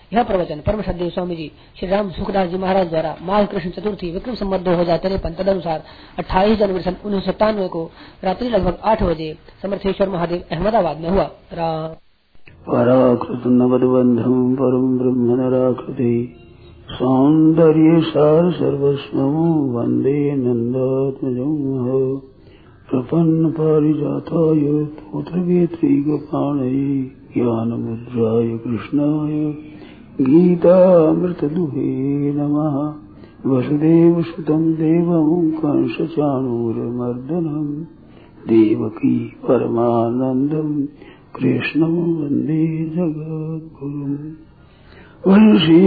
यह प्रवचन परम श्रद्धेय स्वामी जी श्री राम सुखदास जी महाराज द्वारा माघ कृष्ण चतुर्थी विक्रम संवत 2053 तदनुसार 28 जनवरी सन 1997 को रात्रि लगभग 8 बजे समर्थेश्वर महादेव अहमदाबाद में हुआ। पराकृत नवद्बंधम परम ब्रह्म नराकृति सौंदर्य सार सर्वस्वं वंदे नंदात्मजं प्रपन्न पारिजाताय पुत्रवेत्रैकपाणये ज्ञानमुद्राय कृष्णाय गीतामृतदुहे नमः। वसुदेवसुतं देवं कंसचाणूरमर्दनं देवकी परमानन्दं कृष्णं वन्दे जगद्गुरुम्। वंशी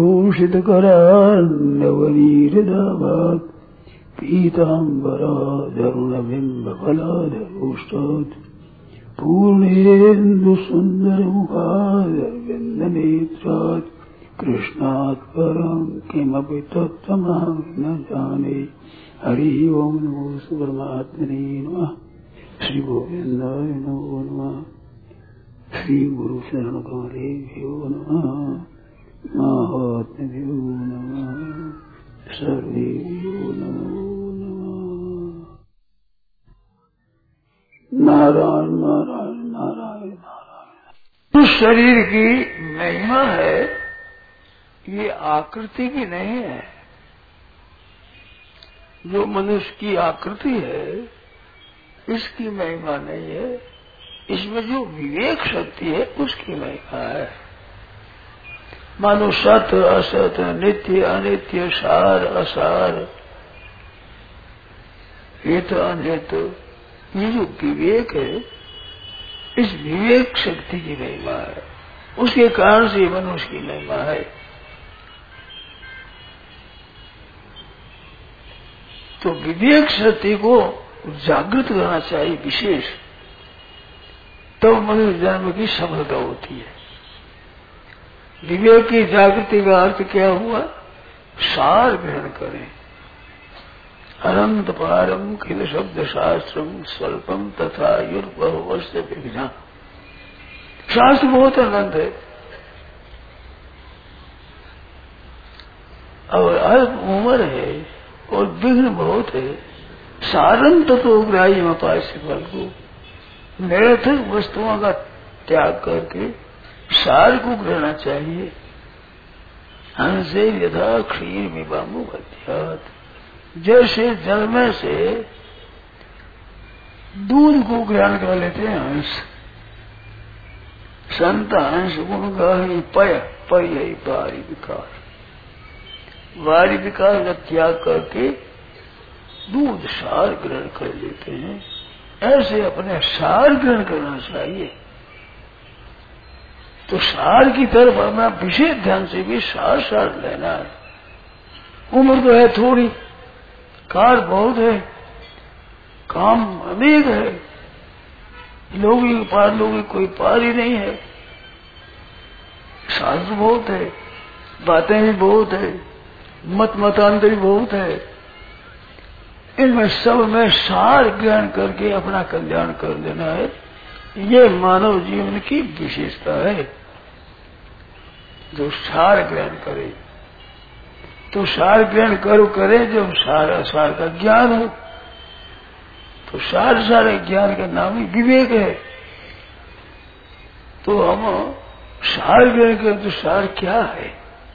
विभूषितकरान्नवनीहृदाभात् पीताम्बरादरुणबिम्बफलाधरोष्टात् पूर्णेन्दुसुन्दरमुखादरविन्दनेत्रात् कृष्णात् परं किमपि तत्त्वमहं न जाने। हरि ओं नमो परमात्मने नमः। श्री गोविन्दाय नमो नमः। श्री गुरु शरण कमलेभ्यो नमः। महात्म्यो नमः। सर्वेभ्यो नमो नमः। नारायण नारायण नारायण नारायण। उस शरीर की महिमा है, ये आकृति की नहीं है। जो मनुष्य की आकृति है इसकी महिमा नहीं है, इसमें जो विवेक शक्ति है उसकी महिमा है। मानो सत असत, नित्य अनित्य, सार असार, हित अनहित, ये जो विवेक है इस विवेक शक्ति की महिमा है। उसके कारण से मनुष्य की महिमा है। तो विवेक शक्ति को जागृत करना चाहिए विशेष, तब मनुष्य जन्म की सफलता होती है। विवेक की जागृति का अर्थ क्या हुआ? सार ग्रहण करें। अनंत पारम खिल शब्द शास्त्रम स्वल्पम तथा युर्बहुवस्य विघ्ना। शास्त्र बहुत अनंत है और अल्प उम्र है और विघ्न बहुत है। सारम तत्व ग्राह्य अपास्य फल को, निरर्थक वस्तुओं का त्याग करके सार को ग्रहण चाहिए। हंसे यथा क्षीर मिबामु अध्यात, जैसे जल में से दूध को ग्रहण कर लेते हैं हंस। संत हंस गुण गाही पय पय वारी विकार, वारी विकार का त्याग करके दूध सार ग्रहण कर लेते हैं। ऐसे अपने सार ग्रहण करना चाहिए। तो सार की तरफ हमें विशेष ध्यान से भी सार सार लेना है। उम्र तो है थोड़ी, कार बहुत है, काम अनेक है, लोग पार लोग कोई पार ही नहीं है। शास्त्र बहुत है, बातें भी बहुत है, मत मतांतर भी बहुत है। इनमें सब में सार ग्रहण करके अपना कल्याण कर लेना है। ये मानव जीवन की विशेषता है। जो सार ग्रहण करे, तो सार ग्रहण करे जब सार असार का ज्ञान हो, तो सार सारे ज्ञान का नाम ही विवेक है। तो हम सार ग्रहण करें तो सार क्या है?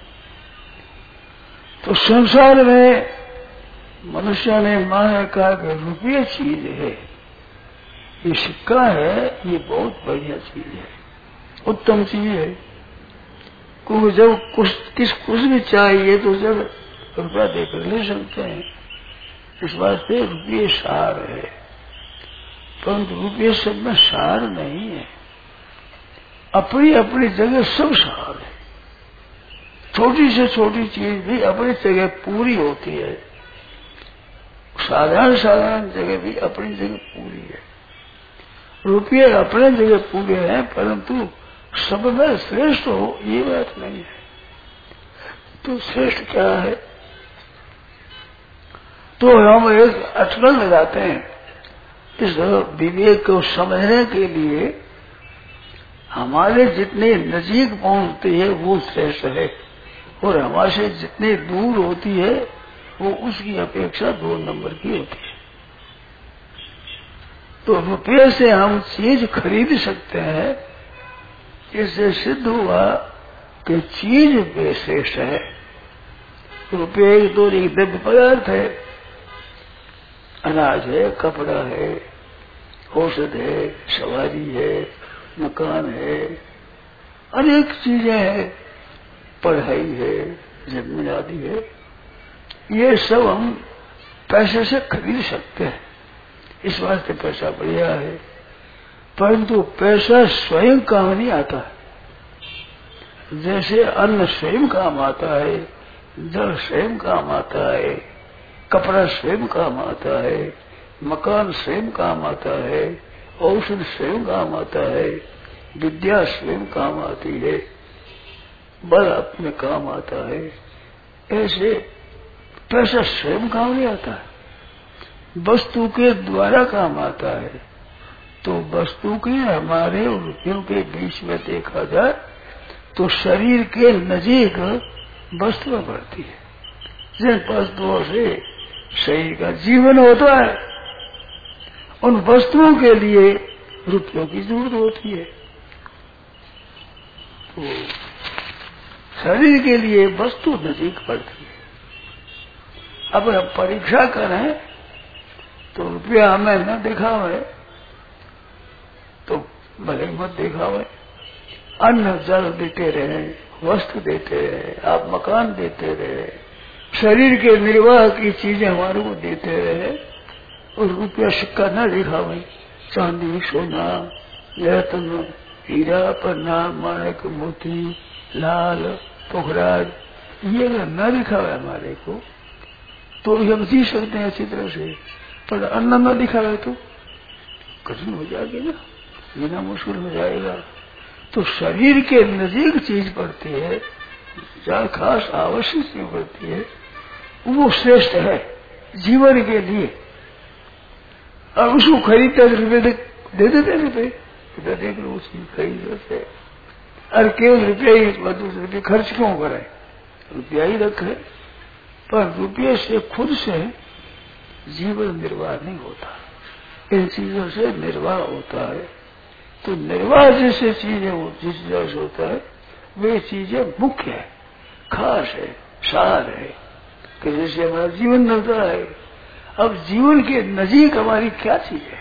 तो संसार में मनुष्य ने माना कहा कि रुपये चीज है, ये सिक्का है, ये बहुत बढ़िया चीज है, उत्तम चीज है। क्योंकि जब कुछ भी चाहिए तो जब रुपया देकर ले सकते हैं। इस वास्ते रुपये सार है, परंतु रुपये सब में सार नहीं है। अपनी अपनी जगह सब सार है। छोटी से छोटी चीज भी अपनी जगह पूरी होती है, साधारण साधारण जगह भी अपनी जगह पूरी है। रुपये अपने जगह पूरे हैं, परंतु सब में श्रेष्ठ हो ये बात नहीं है। तो श्रेष्ठ क्या है? तो हम एक अटकल लगाते हैं। इस विवेक को समझने के लिए हमारे जितने नजीक पहुंचती है वो श्रेष्ठ है, और हमारे से जितने दूर होती है वो उसकी अपेक्षा 2 नंबर की होती है। तो रुपये से हम चीज खरीद सकते हैं, इससे सिद्ध हुआ कि चीज पे श्रेष्ठ है। रुपये एक तो एक द्रव्य पदार्थ है, अनाज है, कपड़ा है, औषध है, सवारी है, मकान है, अनेक चीजें हैं, पढ़ाई है, जमीन आदि है। ये सब हम पैसे से खरीद सकते हैं, इस वास्ते पैसा बढ़िया है। परंतु पैसा स्वयं काम नहीं आता है। जैसे अन्न स्वयं काम आता है, जल स्वयं काम आता है, कपड़ा स्वयं काम आता है, मकान स्वयं काम आता है, औषध स्वयं काम आता है, विद्या स्वयं काम आती है, बल अपने काम आता है। ऐसे पैसा स्वयं काम नहीं आता है, वस्तु के द्वारा काम आता है। तो वस्तु के हमारे और रुपयों के बीच में देखा जाए तो शरीर के नजीक वस्तुएं बढ़ती है। जिन वस्तुओं से शरीर का जीवन होता है, उन वस्तुओं के लिए रुपयों की जरूरत होती है। तो शरीर के लिए वस्तु नजीक पड़ती है। अब हम परीक्षा करें तो रुपया हमें न दिखावे तो भले मत दिखावे, अन्न जल देते रहे, वस्त्र देते रहे, आप मकान देते रहे, शरीर के निर्वाह की चीजें हमारे को देते रहे, और रुपया सिक्का न दिखावे, चांदी, सोना, रत्न, हीरा, पन्ना, माणिक, मोती, लाल, पुखराज, ये न दिखावे हमारे को, तो हम जी सकते हैं अच्छी तरह से। पर अन्न न दिखावे तो कठिन हो जाएगी ना, जीना मुश्किल हो जाएगा। तो शरीर के नजीक चीज पड़ती है, जहाँ खास आवश्यक चीज पड़ती है, वो श्रेष्ठ है जीवन के लिए। और उसको खरीदते रुपये दे देते, रुपये देख लो उस चीज खरीद लेते। और केवल रुपया ही रुपये खर्च क्यों करें, रुपया ही रखे। पर रुपये से खुद से जीवन निर्वाह नहीं होता, इन चीजों से निर्वाह होता है। तो निर्वाह जैसे चीजें वो जिस जगह से होता है, वे चीजें मुख्य है, खास है, सार है, कि जैसे हमारा जीवन रहता है। अब जीवन के नजीक हमारी क्या चीज है,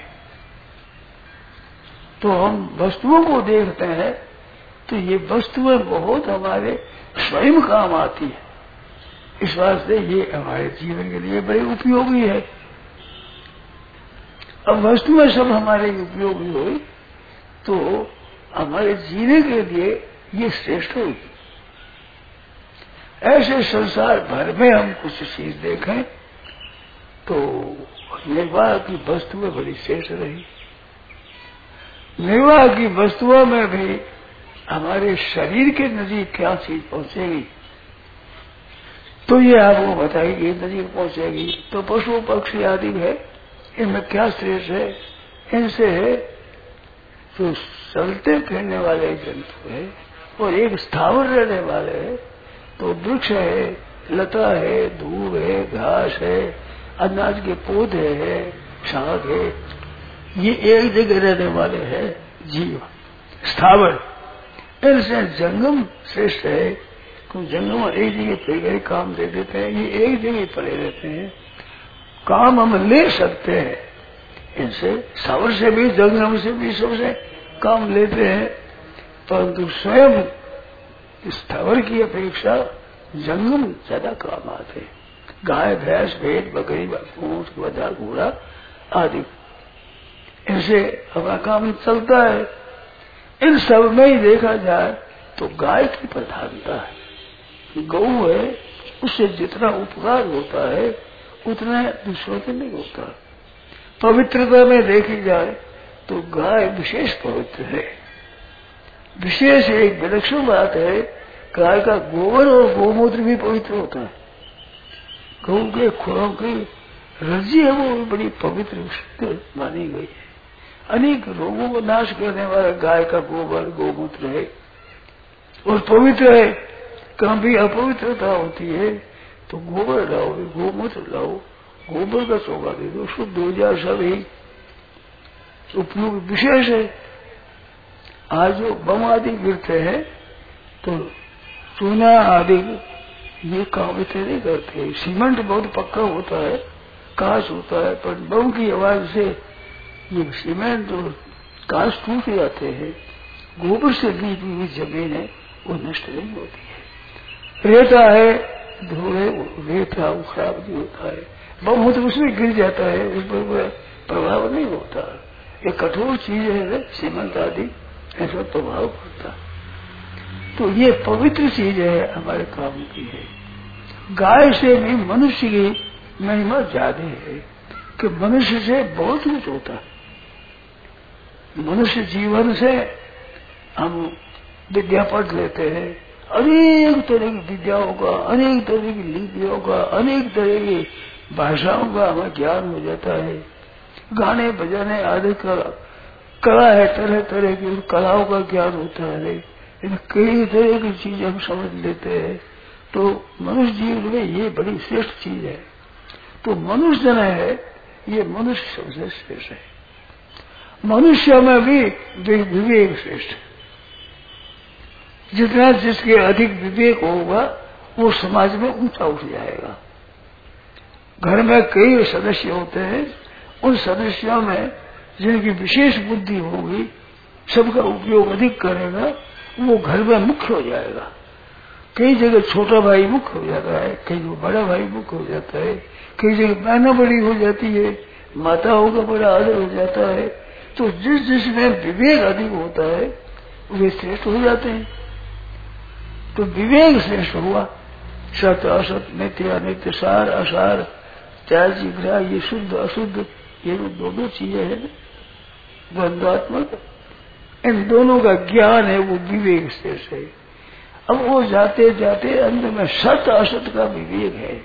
तो हम वस्तुओं को देखते हैं तो ये वस्तुएं बहुत हमारे स्वयं काम आती है। इस वास्ते ये हमारे जीवन के लिए बड़े उपयोगी है। अब वस्तुएं सब हमारे उपयोगी हुई तो हमारे जीने के लिए ये श्रेष्ठ होगी। ऐसे संसार भर में हम कुछ चीज देखें तो निर्वाह की वस्तुएं बड़ी श्रेष्ठ रही। निर्वाह की वस्तुओं में भी हमारे शरीर के नजीक क्या चीज पहुंचेगी, तो ये आपको बताएगी नजीक पहुंचेगी। तो पशु पक्षी आदि है, इनमें क्या श्रेष्ठ है, इनसे है तो चलते फिरने वाले जंतु है, और एक स्थावर रहने वाले है तो वृक्ष है, लता है, धूप है, घास है, अनाज के पौधे है, शाक है, ये एक जगह रहने वाले है जीव स्थावर। इनसे जंगम श्रेष्ठ है, क्योंकि जंगम एक जगह पे गए काम दे देते हैं, ये एक जगह पड़े रहते हैं, काम हम ले सकते हैं इनसे। स्थावर से भी जंगम से भी सबसे काम लेते हैं, परंतु स्वयं स्थावर की अपेक्षा जंगम ज्यादा काम आते हैं। गाय, भैंस, भेड़, बकरी, ऊंट, गधा, घोड़ा आदि, इनसे हमारा काम चलता है। इन सब में ही देखा जाए तो गाय की प्रधानता है। गौ है, उससे जितना उपकार होता है उतना दूसरों से नहीं होता। पवित्रता में देखी जाए तो गाय विशेष पवित्र है। विशेष एक विलक्षण बात है, गाय का गोबर और गोमूत्र भी पवित्र होता है। गौ के खुरों की रज्जी है वो बड़ी पवित्र शुद्ध मानी गई है। अनेक रोगों को नाश करने वाला गाय का गोबर गोमूत्र है और पवित्र है। कभी अपवित्रता होती है तो गोबर लाओ, गोमूत्र लाओ, गोबर का चौका दे दो, शुद्ध हो जाए। सभी उपयोग विशेष है। आज जो बम आदि गिरते हैं तो चूना आदि ये काम इतने नहीं करते। सीमेंट बहुत पक्का होता है, कांच होता है, पर बम की आवाज से ये सीमेंट और कांच टूट जाते हैं। गोबर से लीपी हुई जमीन है वो नष्ट नहीं होती है। रेता है, धूले रेता वो खराब नहीं होता है। बम हो तो उसमें गिर जाता है, उस पर प्रभाव नहीं होता। ये कठोर चीज है सीमेंट आदि, ऐसा प्रभाव पड़ता। तो ये पवित्र चीज है, हमारे काम की है। गाय से भी मनुष्य की महिमा ज्यादा है कि मनुष्य से बहुत कुछ होता है। मनुष्य जीवन से हम विद्या पढ़ लेते हैं, अनेक तरह की विद्याओं का, अनेक तरह की लिपियों का, अनेक तरह की भाषाओं का हमें ज्ञान हो जाता है। गाने बजाने आदि कला है, तरह तरह की कलाओं का ज्ञान होता है। कई तरह की चीजें हम समझ लेते हैं। तो मनुष्य जीवन में ये बड़ी श्रेष्ठ चीज है। तो मनुष्य जन है, ये मनुष्य सबसे श्रेष्ठ है। मनुष्य में भी विवेक श्रेष्ठ है। जितना जिसके अधिक विवेक होगा वो समाज में ऊंचा उठ जाएगा। घर में कई सदस्य होते हैं, उन सदस्यों में जिनकी विशेष बुद्धि होगी, सबका उपयोग अधिक करेगा, वो घर में मुख्य हो जाएगा। कई जगह छोटा भाई मुख्य हो जाता है, कई जगह बड़ा भाई मुख्य हो जाता है, कई जगह बहना बड़ी हो जाती है, माताओं का बड़ा आदर हो जाता है। तो जिसमें विवेक अधिक होता है वे श्रेष्ठ हो जाते हैं। तो विवेक श्रेष्ठ हुआ। सत्य असत, नित्य अनित्य, सार असार, त्याग जिग्रा, ये शुद्ध अशुद्ध, ये दो चीजें हैं द्वंद्वात्मक। इन दोनों का ज्ञान है, वो विवेक श्रेष्ठ है। अब वो जाते जाते अंत में सत्य असत का विवेक है।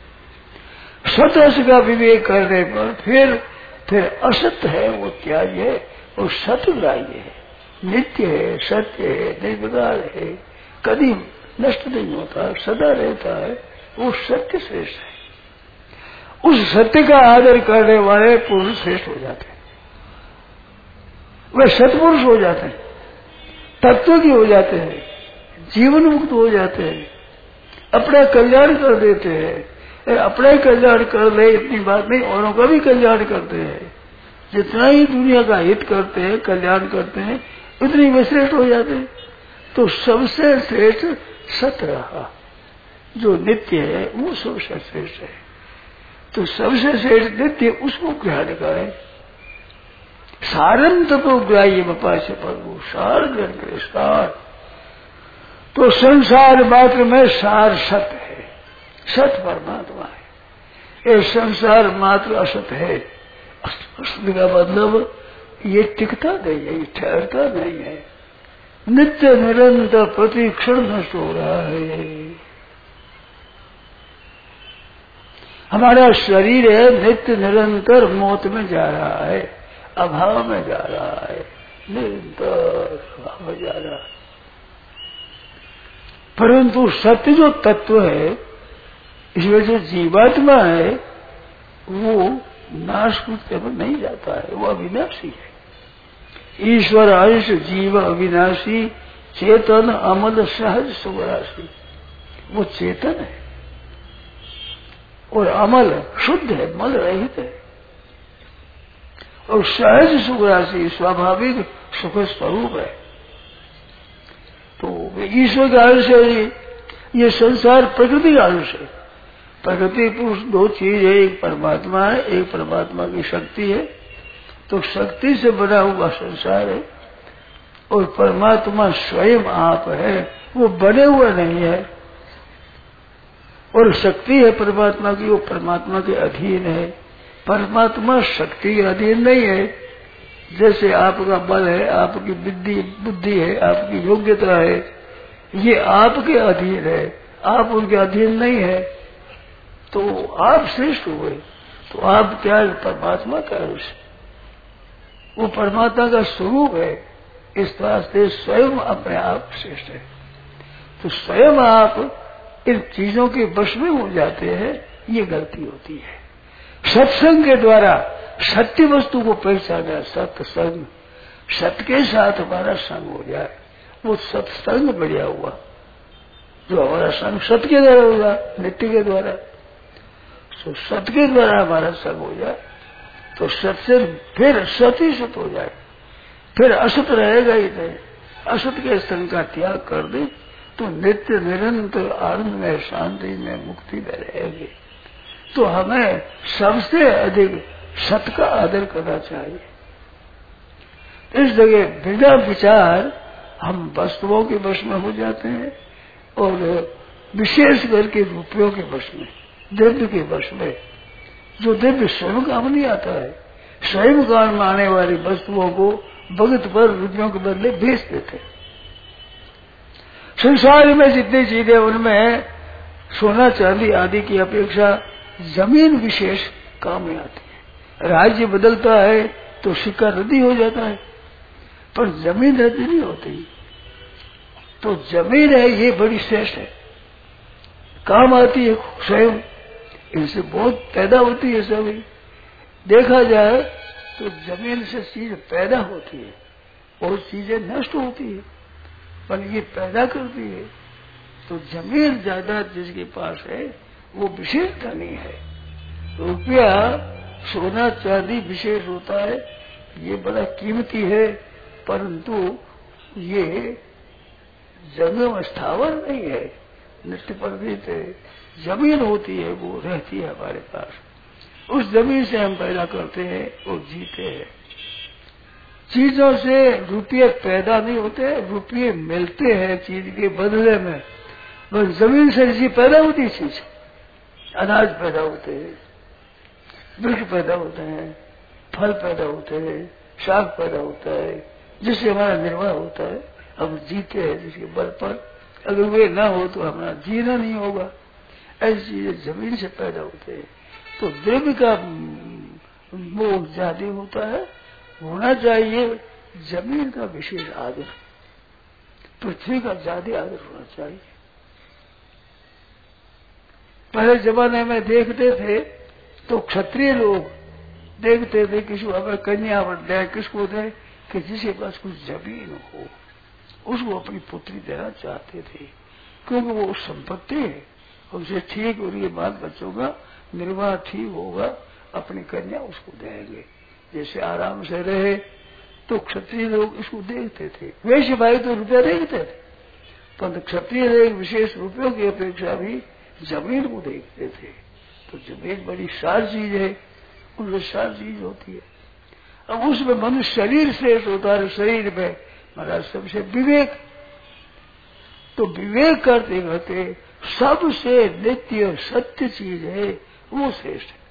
सत्य असत का विवेक करने पर फिर असत्य है वो त्याग है, और सत्य ग्राह्य है, नित्य है, सत्य है, निर्विकार है, कभी नष्ट नहीं होता, सदा रहता है, वो सत्य श्रेष्ठ है। उस सत्य का आदर करने वाले पुरुष श्रेष्ठ हो जाते हैं। वे सत्पुरुष हो जाते हैं, तत्व की हो जाते हैं, जीवन मुक्त हो जाते हैं, अपना कल्याण कर देते हैं। अपना ही कल्याण कर ले इतनी बात नहीं, औरों का भी कल्याण करते हैं। जितना ही दुनिया का हित करते हैं, कल्याण करते हैं, उतनी वे श्रेष्ठ हो जाते हैं। तो सबसे श्रेष्ठ सत्य रहा, जो नित्य है वो सबसे श्रेष्ठ है। तो सबसे श्रेष्ठ नित्य उसको ग्रहण करें। सारम तपो ग्राह्य बपाश प्रभु, सार ग्रहण करे, सार। तो संसार मात्र में सार सत्य है, सत्य परमात्मा है। ये संसार मात्र असत है। असत का मतलब ये टिकता नहीं है, ये ठहरता नहीं है, नित्य निरंतर प्रति क्षण नष्ट हो रहा है। हमारा शरीर है नित्य निरंतर मौत में जा रहा है, अभाव में जा रहा है, निरंतर अभाव में जा रहा है। परंतु सत्य जो तत्व है, इसमें जो जीवात्मा है वो नाश कृत्य पर नहीं जाता है, वो अविनाशी है। ईश्वर अंश जीव अविनाशी, चेतन अमल सहज सुराशी। वो चेतन है और अमल शुद्ध है, मल रहित है, और सहज सुराशी स्वाभाविक सुख स्वरूप है। तो ईश्वर का अंश है। ये संसार प्रकृति का अंश है। प्रकृति पुरुष दो चीज है, एक परमात्मा है, एक परमात्मा की शक्ति है। तो शक्ति से बना हुआ संसार है, और परमात्मा स्वयं आप है, वो बने हुए नहीं है। और शक्ति है परमात्मा की, वो परमात्मा के अधीन है। परमात्मा शक्ति के अधीन नहीं है। जैसे आपका बल है, आपकी बुद्धि है, आपकी योग्यता है, ये आपके अधीन है, आप उनके अधीन नहीं है। तो आप श्रेष्ठ हुए। तो आप क्या, परमात्मा का अंश। वो परमात्मा का स्वरूप है। इस वास्ते स्वयं अपने आप श्रेष्ठ है। तो स्वयं आप इन चीजों के वश में हो जाते हैं, ये गलती होती है। सत्संग के द्वारा सत्य वस्तु को पहचाना, सत्संग, सत्य के साथ हमारा संग हो जाए, वो सत्संग बढ़िया हुआ। जो हमारा संग सत्य के द्वारा होगा, नित्य के द्वारा, तो सत्य के द्वारा हमारा संग हो जाए तो सत्य से फिर सत ही सत हो जाए, फिर असत रहेगा ही नहीं। असत के संग का त्याग कर दे तो नित्य निरंतर आनंद में, शांति में, मुक्ति में रहेंगे। तो हमें सबसे अधिक सत का आदर करना चाहिए। इस जगह बिना विचार हम वस्तुओं के वश में हो जाते हैं और विशेष करके रुपयों के वश में, द्रव्य के वश में। जो द्रव्य स्वयं काम नहीं आता है, स्वयं काम आने वाली वस्तुओं को भगत पर रुपयों के बदले बेच देते। संसार में जितनी चीजें, उनमें सोना चांदी आदि की अपेक्षा जमीन विशेष काम में आती है। राज्य बदलता है तो सिक्का रद्दी हो जाता है, पर जमीन रद्दी नहीं होती। तो जमीन है ये बड़ी श्रेष्ठ है, काम आती है स्वयं, इनसे बहुत पैदा होती है। सभी देखा जाए तो जमीन से चीज पैदा होती है और चीजें नष्ट होती है, पर ये पैदा करती है। तो जमीन ज्यादा जिसके पास है वो विशेष धनी है। रुपया, सोना चांदी विशेष होता है, ये बड़ा कीमती है, परंतु ये जंगम स्थावर नहीं है, नित्य प्रतीत है। जमीन होती है, वो रहती है हमारे पास। उस जमीन से हम पैदा करते हैं और जीते हैं। चीजों से रुपये पैदा नहीं होते, रुपये मिलते हैं चीज के बदले में। बस जमीन से इसी पैदा होती चीज, अनाज पैदा होते हैं, वृक्ष पैदा होते हैं, फल पैदा होते हैं, साग पैदा होता है, जिससे हमारा निर्वाह होता है। हम जीते हैं जिसके बल पर। अगर वे ना हो तो हमारा जीना नहीं होगा। ऐसी चीजें जमीन से पैदा होते हैं। तो द्रव्य का मोह ज्यादा होता है, होना चाहिए जमीन का विशेष आदर, पृथ्वी का ज्यादा आदर होना चाहिए। पहले जमाने में देखते थे तो क्षत्रिय लोग देखते थे किसी अगर कन्या दें, किसको दें कि जिसके पास कुछ जमीन हो, उसको अपनी पुत्री देना चाहते थे, क्योंकि वो संपत्ति है, उसे ठीक उनके बाल बच्चों का निर्वाह ठीक होगा, अपनी कन्या उसको देंगे, जैसे आराम से रहे। तो क्षत्रिय लोग इसको देखते थे। वैश्य भाई तो रुपया देखते थे, परंतु क्षत्रिय लोग विशेष रुपयों की अपेक्षा भी जमीन को देखते थे। तो जमीन बड़ी सार चीज है, उनमें सार चीज होती है। अब उसमें मनुष्य शरीर श्रेष्ठ होता है, शरीर में महाराज सबसे विवेक। तो विवेक करते करते सबसे नित्य सत्य चीज है वो श्रेष्ठ है।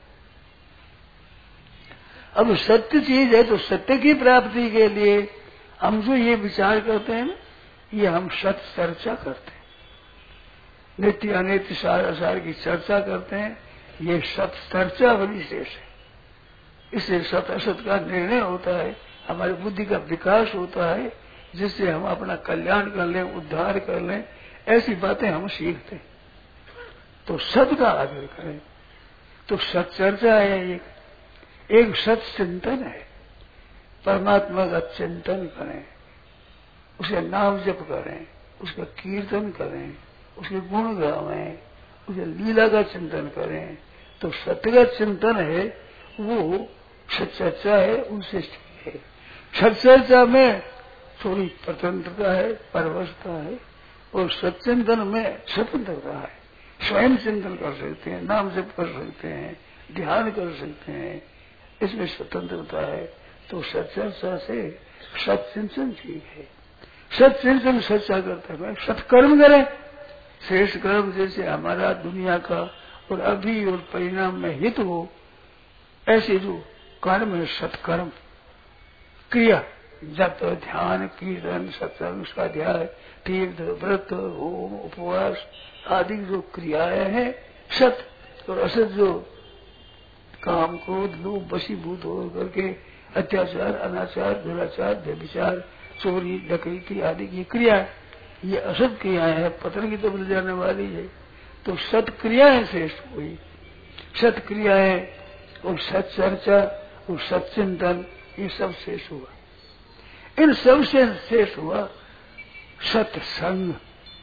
अब सत्य चीज है तो सत्य की प्राप्ति के लिए हम जो ये विचार करते हैं ना, ये हम सत्य चर्चा करते हैं, नित्य अनित्य सार असार की चर्चा करते हैं। ये सत्य चर्चा बड़ी श्रेष्ठ है। इससे सत असत का निर्णय होता है, हमारी बुद्धि का विकास होता है, जिससे हम अपना कल्याण कर लें, उद्धार कर लें। ऐसी बातें हम सीखते हैं। तो सत का आदर करें। तो सत चर्चा है, एक सत चिंतन है, परमात्मा का चिंतन करें, उसे नाम जप करें, उसका कीर्तन करें, उसके गुण गावें, उसे लीला का चिंतन करें। तो सत्य का चिंतन है वो सच्चर्चा है, उनसे है। सच्चर्चा में थोड़ी स्वतंत्रता है, परवशता है, और सच्चिंतन में स्वतंत्रता है। स्वयं चिंतन कर सकते हैं, नाम जप कर सकते हैं, ध्यान कर सकते हैं, इसमें स्वतंत्रता है। तो सच्चर्चा से सत्चिंतन ठीक है। सत्चिंतन सच्चा करते हुए सत्कर्म करें, श्रेष्ठ कर्म, जैसे हमारा दुनिया का और अभी और परिणाम में हित हो, ऐसे जो कर्म है सत्कर्म क्रिया, जप ध्यान कीर्तन सत्संग स्वाध्याय तीर्थ व्रत होम उपवास आदि जो क्रियाएं हैं, सत और असत जो काम क्रोध लोभ वशीभूत हो करके अत्याचार, अनाचार, दुराचार, व्यभिचार, चोरी, डकैती आदि की क्रिया, ये असत क्रियाएं हैं, पतन की तरफ ले जाने वाली है। तो सत क्रियाएं श्रेष्ठ हुई, सत क्रियाएं और सत्चर्चा और सत्चिंतन, ये सब शेष हुआ। इन सब से शेष हुआ सत्संग।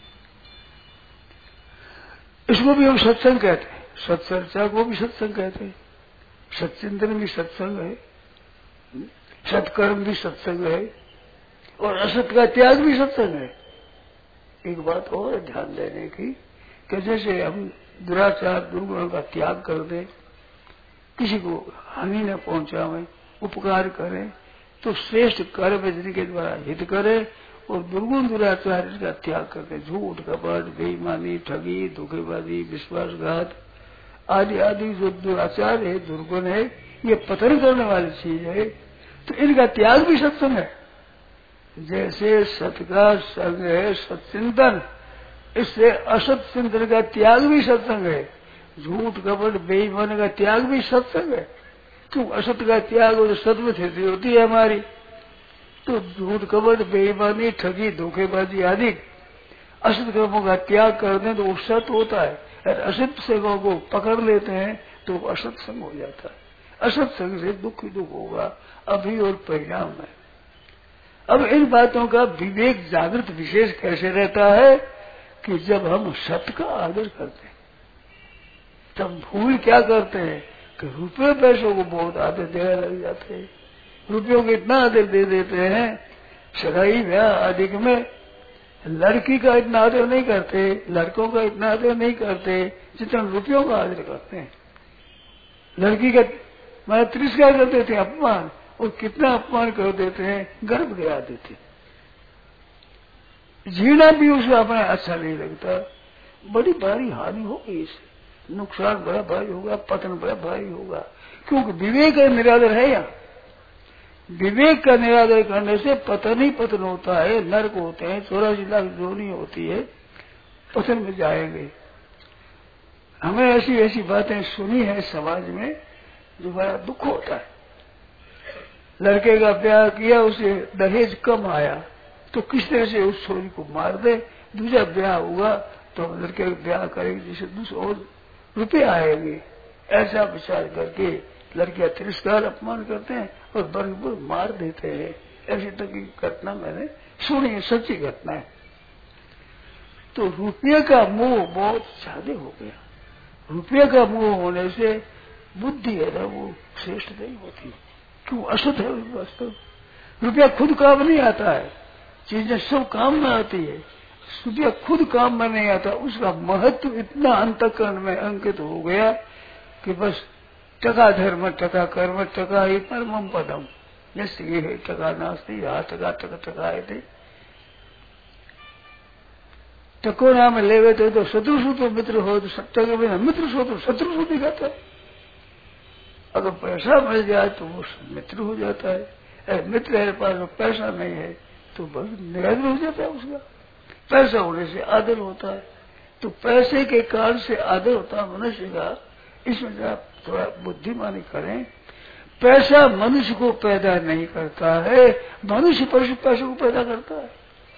इसको भी हम सत्संग कहते हैं, सत्चर्चा को भी सत्संग कहते हैं, सत्चिंतन भी सत्संग है, सत्कर्म भी सत्संग है, और असत का त्याग भी सत्संग है। एक बात और ध्यान देने की कि जैसे हम दुराचार, दुर्गुणों का त्याग कर दें, किसी को हानि न पहुंचावें, उपकार करें, तो श्रेष्ठ कर्म जिनके द्वारा हित करें, और दुर्गुण दुराचार इसका त्याग करते, झूठ, कपट, बेईमानी, ठगी, धोखेबाजी, विश्वासघात आदि आदि जो दुराचार है, दुर्गुण है, ये पतन करने वाली चीज है। तो इनका त्याग भी सत्संग है। जैसे सत का संग है सत्चिंतन, इससे असत चिंतन का त्याग भी सत्संग है। झूठ, कपट, बेईमानी का त्याग भी सत्संग है। क्यों? असत का त्याग और सत में स्थिति होती है हमारी। तो झूठ, कपट, बेईमानी, ठगी, धोखेबाजी आदि असत कर्मों का त्याग कर दें तो वो सत होता है, और असत संगों को पकड़ लेते हैं तो वो असत संग हो जाता है। असत संग से दुख ही दुख होगा, अभी और परिणाम है। अब इन बातों का विवेक जागृत विशेष कैसे रहता है कि जब हम सत का आदर करते हैं, तब भूल क्या करते हैं कि रुपये पैसों को बहुत आदर देने लग जाते हैं। रुपयों को इतना आदर दे देते हैं, सगाई ब्याह आदि में लड़की का इतना आदर नहीं करते, लड़कों का इतना आदर नहीं करते जितना रुपयों का आदर करते हैं। लड़की का मैं तिरस्कार कर देते हैं, अपमान, और कितना अपमान कर देते हैं, गर्भ गिरा देते। जीना भी उसे अपना अच्छा नहीं लगता। बड़ी भारी हानि होगी, इससे नुकसान बड़ा भारी होगा, पतन बड़ा भारी होगा। क्योंकि विवेक का निरादर है। यहाँ विवेक का निरादर करने से पतन ही पतन होता है, नरक होते हैं, 84 लाख जोनी होती है, पतन में जाएंगे। हमें ऐसी ऐसी बातें सुनी है समाज में जो बड़ा दुख होता है। लड़के का ब्याह किया, उसे दहेज कम आया तो किस तरह से उस छोरी को मार दे। दूसरा ब्याह हुआ तो लड़के का ब्याह करेंगे जिसे दूसरे और रुपये आएंगे, ऐसा विचार करके लड़कियां तिरस्कार अपमान करते हैं और बरबर मार देते हैं। ऐसी तक की घटना मैंने सुनी है, सच्ची घटना है। तो रुपये का मोह बहुत ज्यादा हो गया। रुपये का मोह होने से बुद्धि है ना, वो श्रेष्ठ नहीं होती। क्यों? असत है वास्तव। रुपया खुद काम नहीं आता है, चीजें सब काम में आती है। रुपया खुद काम में नहीं आता, उसका महत्व इतना अंतःकरण में अंकित हो गया कि बस टका धर्म, टका कर्म, टका ही परमम पदम। जैसे ये है टका नास्ती, यहाँ टका टका टका थे। टको नाम लेवे तो शत्रु सो तो मित्र हो, तो सत्य के बिना मित्र सो तो शत्रु सो दिखाता है। अगर पैसा मिल जाए तो वो मित्र हो जाता है, मित्र है पास पैसा नहीं है तो बहुत निरादर हो जाता है उसका। पैसा होने से आदर होता है, तो पैसे के कारण से आदर होता है मनुष्य का। इसमें आप थोड़ा बुद्धिमानी करें। पैसा मनुष्य को पैदा नहीं करता है, मनुष्य पैसे को पैदा करता है।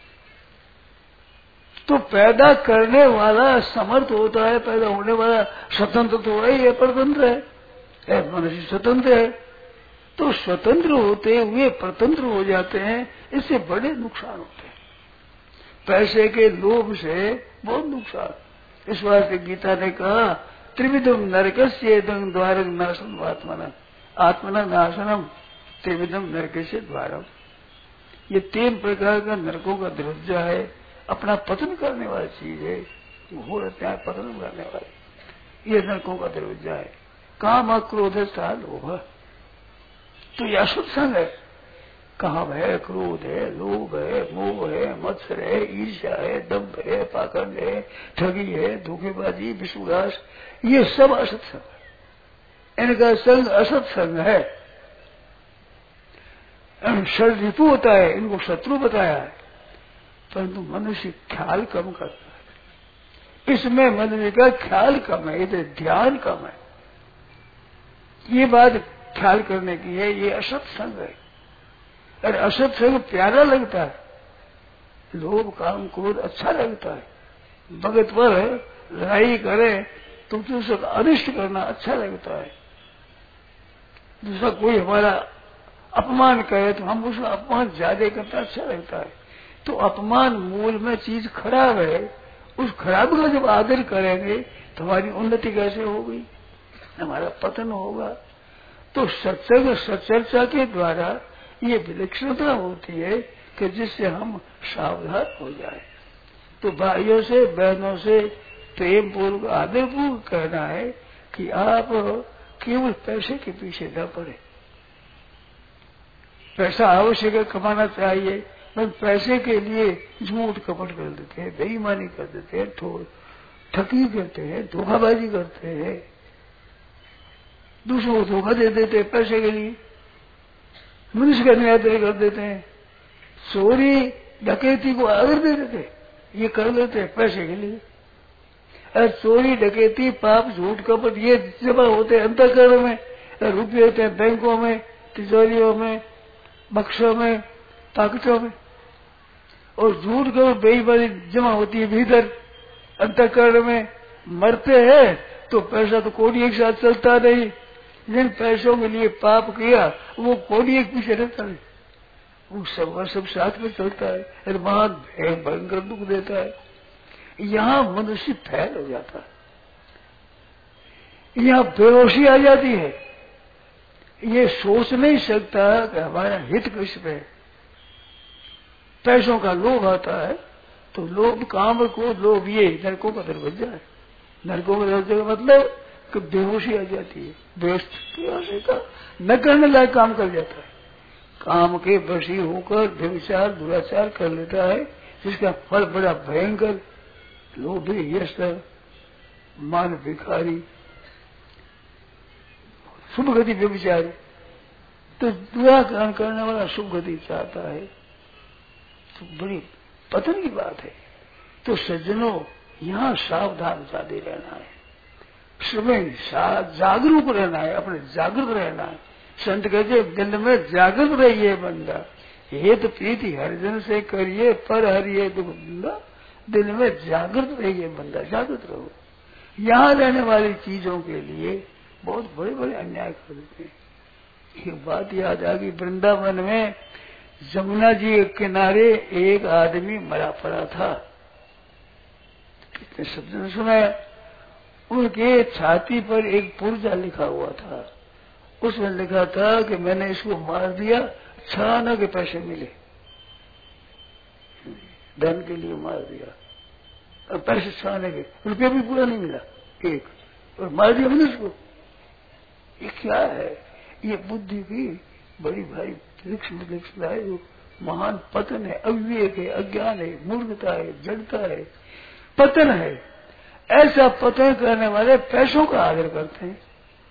तो पैदा करने वाला समर्थ होता है, पैदा होने वाला स्वतंत्र तो है ही, परतंत्र है। मनुष्य स्वतंत्र है, तो स्वतंत्र होते हुए परतंत्र हो जाते हैं, इससे बड़े नुकसान होते हैं। पैसे के लोभ से बहुत नुकसान। इस वास्ते गीता ने कहा त्रिविधम नरकस्येदं द्वारं नाशनम आत्मना, आत्मना नाशनम त्रिविधम नरकस्य द्वारम। ये 3 प्रकार का नरकों का दरवाजा है, अपना पतन करने वाली चीज है, घोर हत्या पतन करने वाली, ये नरकों का दरवाजा है। काम, क्रोध, लोभ, तो यह सत्संग है। काम है, क्रोध है, लोभ है, मोह है, मत्सर है, ईर्ष्या है, दंभ है, पाखंड है, ठगी है, धोखेबाजी, विश्वास, ये सब असत्संग है। इनका संग असत्संग है। षड्रिपु होता है, इनको शत्रु बताया है, परंतु मनुष्य ख्याल कम करता है। इसमें मनुष्य का ख्याल कम है, इधर ध्यान कम है। ये बात ख्याल करने की है, ये असत्संग है। अरे असत्संग प्यारा लगता है, लोभ काम क्रोध अच्छा लगता है, भगत पर लड़ाई करे तो दूसरे का अनिष्ट करना अच्छा लगता है, दूसरा कोई हमारा अपमान करे तो हम उसका अपमान ज्यादा करता अच्छा लगता है। तो अपमान मूल में चीज खराब है, उस खराब का जब आदर करेंगे तो हमारी उन्नति कैसे होगी, हमारा पतन होगा। तो सत्संग सचर्चा के द्वारा ये विलक्षणता होती है कि जिससे हम सावधान हो जाए। तो भाइयों से बहनों से प्रेम पूर्वक आदर पूर्वक कहना है कि आप केवल पैसे के पीछे न पड़े। पैसा आवश्यक है, कमाना चाहिए, पर पैसे के लिए झूठ कपट कर देते हैं, बेईमानी कर देते हैं, ठगी करते हैं, धोखाबाजी करते हैं, दूसरों को धोखा दे देते हैं पैसे के लिए, मनुष्य का निरादर कर देते हैं, चोरी डकैती को आदर दे देते हैं, ये कर लेते हैं पैसे के लिए। और चोरी डकैती पाप झूठ कपट ये जमा होते हैं अंतःकरण में, रुपये होते हैं बैंकों में, तिजोरियों में, बक्सों में, ताकतों में, और झूठ कपट बेईमानी जमा होती है भीतर अंतःकरण में। मरते हैं तो पैसा तो कोड़ी एक साथ चलता नहीं, जिन पैसों के लिए पाप किया वो कोड़ी एक पीछे रहता है, वो सब साथ में चलता है, और महान भयंकर दुख देता है। यहाँ मनुष्य फैल हो जाता है, यहाँ बेहोशी आ जाती है, ये सोच नहीं सकता कि हमारा हित किस पे। पैसों का लोभ आता है तो लोभ काम को लोभ ये नरकों का दरवाजा है। नरकों का दरवाजा का मतलब कि बेहोशी आ जाती है, बेहोशी का न करने लायक काम कर जाता है, काम के वशी होकर व्यभिचार दुराचार कर लेता है, जिसका फल बड़ा भयंकर लोभी यश मान भिखारी शुभ गति व्यभिचारी। तो बुरा काम करने वाला शुभ गति चाहता है, तो बड़ी पतन की बात है। तो सज्जनों यहाँ सावधान ज्यादा रहना है, समय जागरूक रहना है, अपने जागृत रहना है। संत कहते दिल में जागृत रहिए बंदा, हेत प्रीति हरिजन से करिए पर हरिये दुख बंदा। दिल में जागृत रहिए बंदा, जागृत रहो। यहाँ रहने वाली चीजों के लिए बहुत बड़े बड़े अन्याय कर देते हैं। एक बात याद आ गई, वृंदावन में जमुना जी के किनारे एक आदमी मरा पड़ा था। कितने शब्द ने सुना, उनके छाती पर एक पुर्जा लिखा हुआ था, उसमें लिखा था कि मैंने इसको मार दिया, 6 आना के पैसे मिले, धन के लिए मार दिया, और पैसे 6 आने के, रुपया भी पूरा नहीं मिला एक, और मार दिया मैंने उसको। ये क्या है, ये बुद्धि की बड़ी भारी वृक्ष है, जो महान पतन है, अविवेक है, अज्ञान है, मूर्खता है, जड़ता है, पतन है। ऐसा पतन करने वाले पैसों का आदर करते हैं।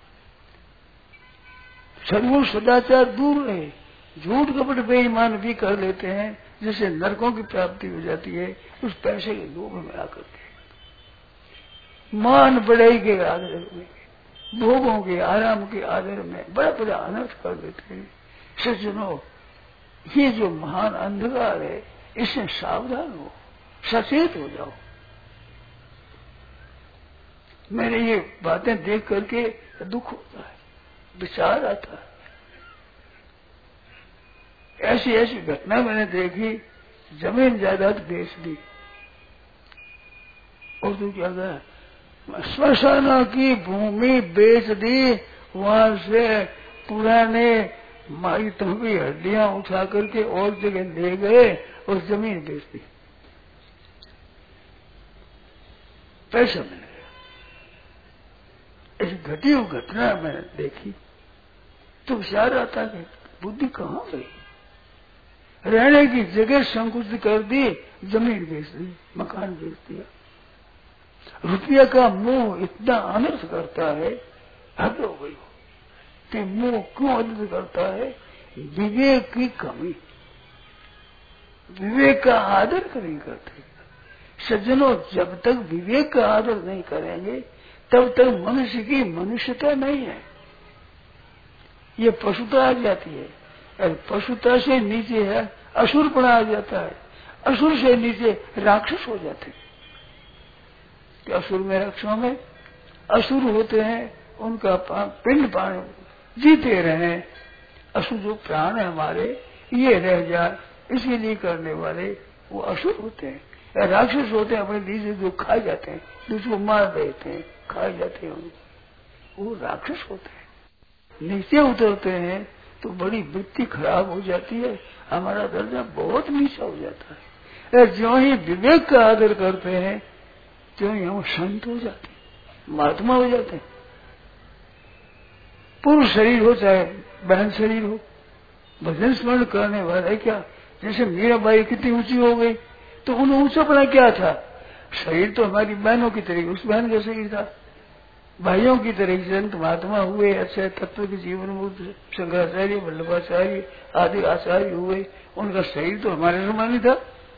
सद्गुण सदाचार दूर रहे, झूठ कपट बेईमान भी कर लेते हैं, जिससे नरकों की प्राप्ति हो जाती है उस पैसे के लोभ में आकर के। मान बढ़ाई के आदर में, भोगों के आराम के आदर में बड़ा बड़ा अनर्थ कर देते हैं। सज्जनों ये जो महान अंधकार है, इससे सावधान हो, सचेत हो जाओ। मैंने ये बातें देख करके दुख होता है, विचार आता है। ऐसी ऐसी घटना मैंने देखी, जमीन जायदाद बेच दी, और तो क्या गया, श्मशाना की भूमि बेच दी, वहां से पुराने मारी तंबी हड्डियां उठा करके और जगह ले गए और जमीन बेच दी, पैसा मिल गया। ऐसी घटी हुई घटना मैंने देखी तो विचार आता कि बुद्धि कहाँ गई। रहने की जगह संकुचित कर दी, जमीन बेच दी, मकान बेच दिया। रुपया का मोह इतना अनर्थ करता है, हद हो गई। कि मोह क्यों अनर्थ करता है? विवेक की कमी, विवेक का आदर नहीं करते। सज्जनों जब तक विवेक का आदर नहीं करेंगे तब तक मनुष्य की मनुष्यता नहीं है। ये पशुता आ जाती है, और पशुता से नीचे है असुरपणा आ जाता है, असुर से नीचे राक्षस हो जाते हैं। कि असुर में राक्षसों में असुर होते हैं, उनका पिंड पान जीते रहे, असुर जो प्राण है हमारे ये रह जाए इसके लिए करने वाले वो असुर होते हैं। राक्षस होते हैं अपने लिए जो खा जाते हैं, दूसरों को मार देते हैं, खा जाते हैं उनको, वो राक्षस होते हैं। नीचे उतरते हैं तो बड़ी वृत्ति खराब हो जाती है, हमारा दर्जा बहुत नीचा हो जाता है। जो ही विवेक का आदर करते हैं त्यों ही हम संत हो जाते हैं, महात्मा हो जाते हैं। पुरुष शरीर हो चाहे बहन शरीर हो, भजन स्मरण करने वाले क्या, जैसे मीराबाई कितनी ऊंची हो गई तो उन्हें ऊंचापना क्या था, शरीर तो हमारी बहनों की तरह, उस बहन का शरीर था, भाइयों की तरह संत महात्मा हुए, अच्छे तत्व के जीवन में शंकराचार्य वल्लभाचार्य आदि आचार्य हुए, उनका शरीर तो हमारे समान ही था।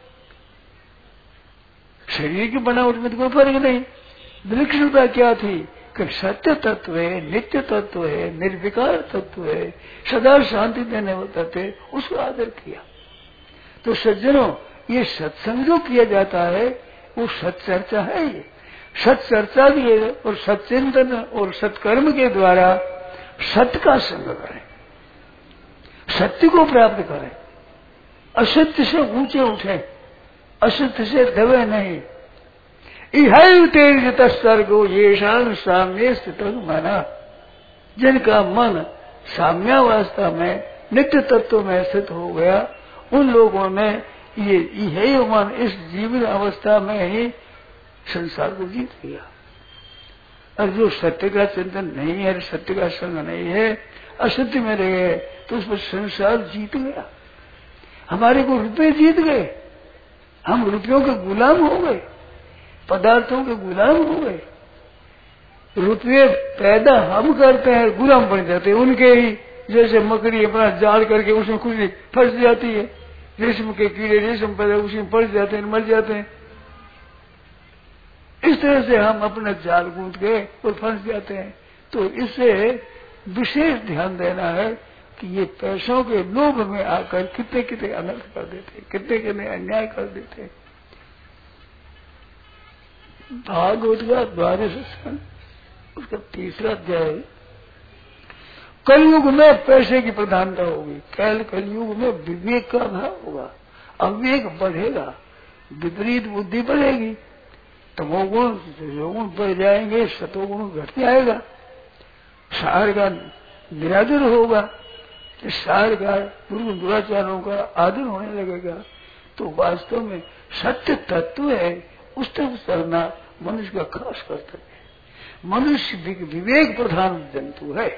शरीर की बनावट में तो कोई फर्क नहीं। विलक्षणता क्या थी कि सत्य तत्व है, नित्य तत्व है, निर्विकार तत्व है, सदा शांति देने वाला तत्व है, उसका आदर किया। तो सज्जनों, ये सत्संग जो किया जाता है वो सत्चर्चा है, ये सत्चर्चा भी है, और सच्चिंतन और सत्कर्म के द्वारा सत्य का संग करें, सत्य को प्राप्त करें, असत्य से ऊंचे उठे, असत्य से दबे नहीं। इहैव तेज तत्सर्गो येषां साम्ये स्थितं मना, जिनका मन साम्यावस्था में नित्य तत्व में स्थित हो गया, उन लोगों ने ये इहैव मन इस जीवन अवस्था में ही संसार को जीत लिया। और जो सत्य का चिंतन नहीं है, सत्य का संग नहीं है, असत्य में रहे तो उस पर संसार जीत गया। हमारे को रुपये जीत गए, हम रुपयों के गुलाम हो गए, पदार्थों के गुलाम हो गए। रुपये पैदा हम करते हैं, गुलाम बन जाते हैं उनके ही। जैसे मकड़ी अपना जाल करके उसमें खुद ही फंस जाती है, रेशम के कीड़े रेशम पैदा उसमें फंस जाते हैं, मर जाते हैं। इस तरह से हम अपना जाल गूंथ गए और फंस जाते हैं। तो इससे विशेष ध्यान देना है कि ये पैसों के लोभ में आकर कितने कितने अनर्थ कर देते हैं, कितने कितने अन्याय कर देते हैं। भागवत का 12 स्कंद, उसका 3रा अध्याय। कलयुग में पैसे की प्रधानता होगी, कलयुग में विवेक का अभाव होगा, अविवेक बढ़ेगा, विपरीत बुद्धि बढ़ेगी, तमोगुण रजोगुण बढ़ जाएंगे, सतोगुण घट जाएगा, सार का निरादर होगा, सार का दुराचारों का आदर होने लगेगा। तो वास्तव में सत्य तत्व है, उस तरफ चलना मनुष्य का खास कर्तव्य है। मनुष्य विवेक प्रधान जंतु है।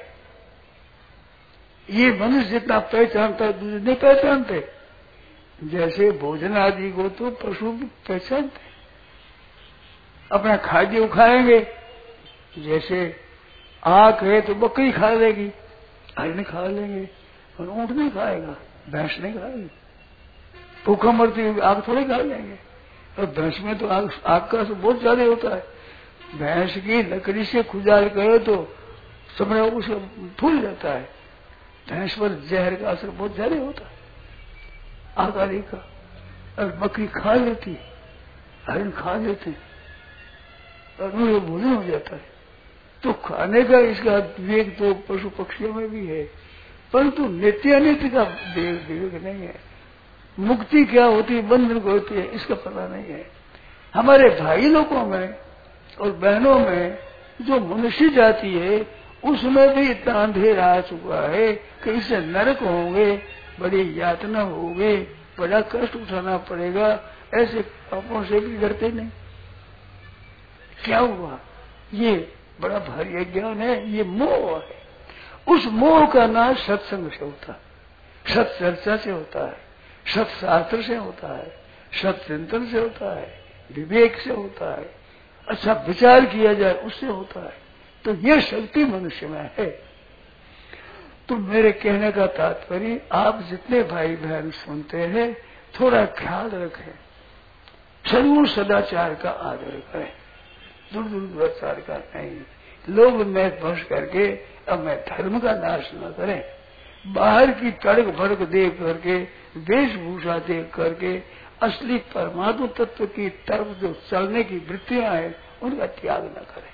ये मनुष्य जितना पहचानता है दूसरे नहीं पहचानते। जैसे भोजन आदि को तो पशु पहचानते, अपना खाद्य खाएंगे। जैसे आंख है तो बकरी खा लेगी, हरिण खा लेंगे, और ऊंट नहीं खाएगा, भैंस नहीं खाएगी। भूखा मरती हुई आग थोड़ी खा लेंगे। और भैंस में तो आग का असर बहुत ज्यादा होता है। भैंस की लकड़ी से खुदाई करे तो समय उसे फूल जाता है। भैंस पर जहर का असर बहुत ज्यादा होता है, आग आदि का। और बकरी खा लेती है, हरिण खा लेते हैं, और उन्हें भोजन हो जाता है। तो खाने का इसका विवेक तो पशु पक्षियों में भी है, परंतु नित्य अनित्य का विवेक नहीं है। मुक्ति क्या होती है, बंधन क्या होती है, इसका पता नहीं है। हमारे भाई लोगों में और बहनों में जो मनुष्य जाति है, उसमें भी इतना अंधेरा आ चुका है कि इससे नरक होंगे, बड़ी यातना होगी, बड़ा कष्ट उठाना पड़ेगा। ऐसे पापों से भी डरते नहीं। क्या हुआ, ये बड़ा भारी अज्ञान है, ये मोह है। उस मोह का नाश सत्संग से होता है, सत्चर्चा से होता है, सत्शास्त्र से होता है, सत्चिंतन से होता है, विवेक से होता है, अच्छा विचार किया जाए उससे होता है। तो ये शक्ति मनुष्य में है। तो मेरे कहने का तात्पर्य, आप जितने भाई बहन सुनते हैं थोड़ा ख्याल रखें, सद्गुण सदाचार का आदर करें, दुर्दुराचार का नहीं। लोभ में फंस करके अब मैं धर्म का नाश न करें, बाहर की तड़क भड़क देख करके, वेशभूषा देख करके असली परमात्मा तत्व की तरफ जो चलने की वृत्तियां हैं उनका त्याग न करें।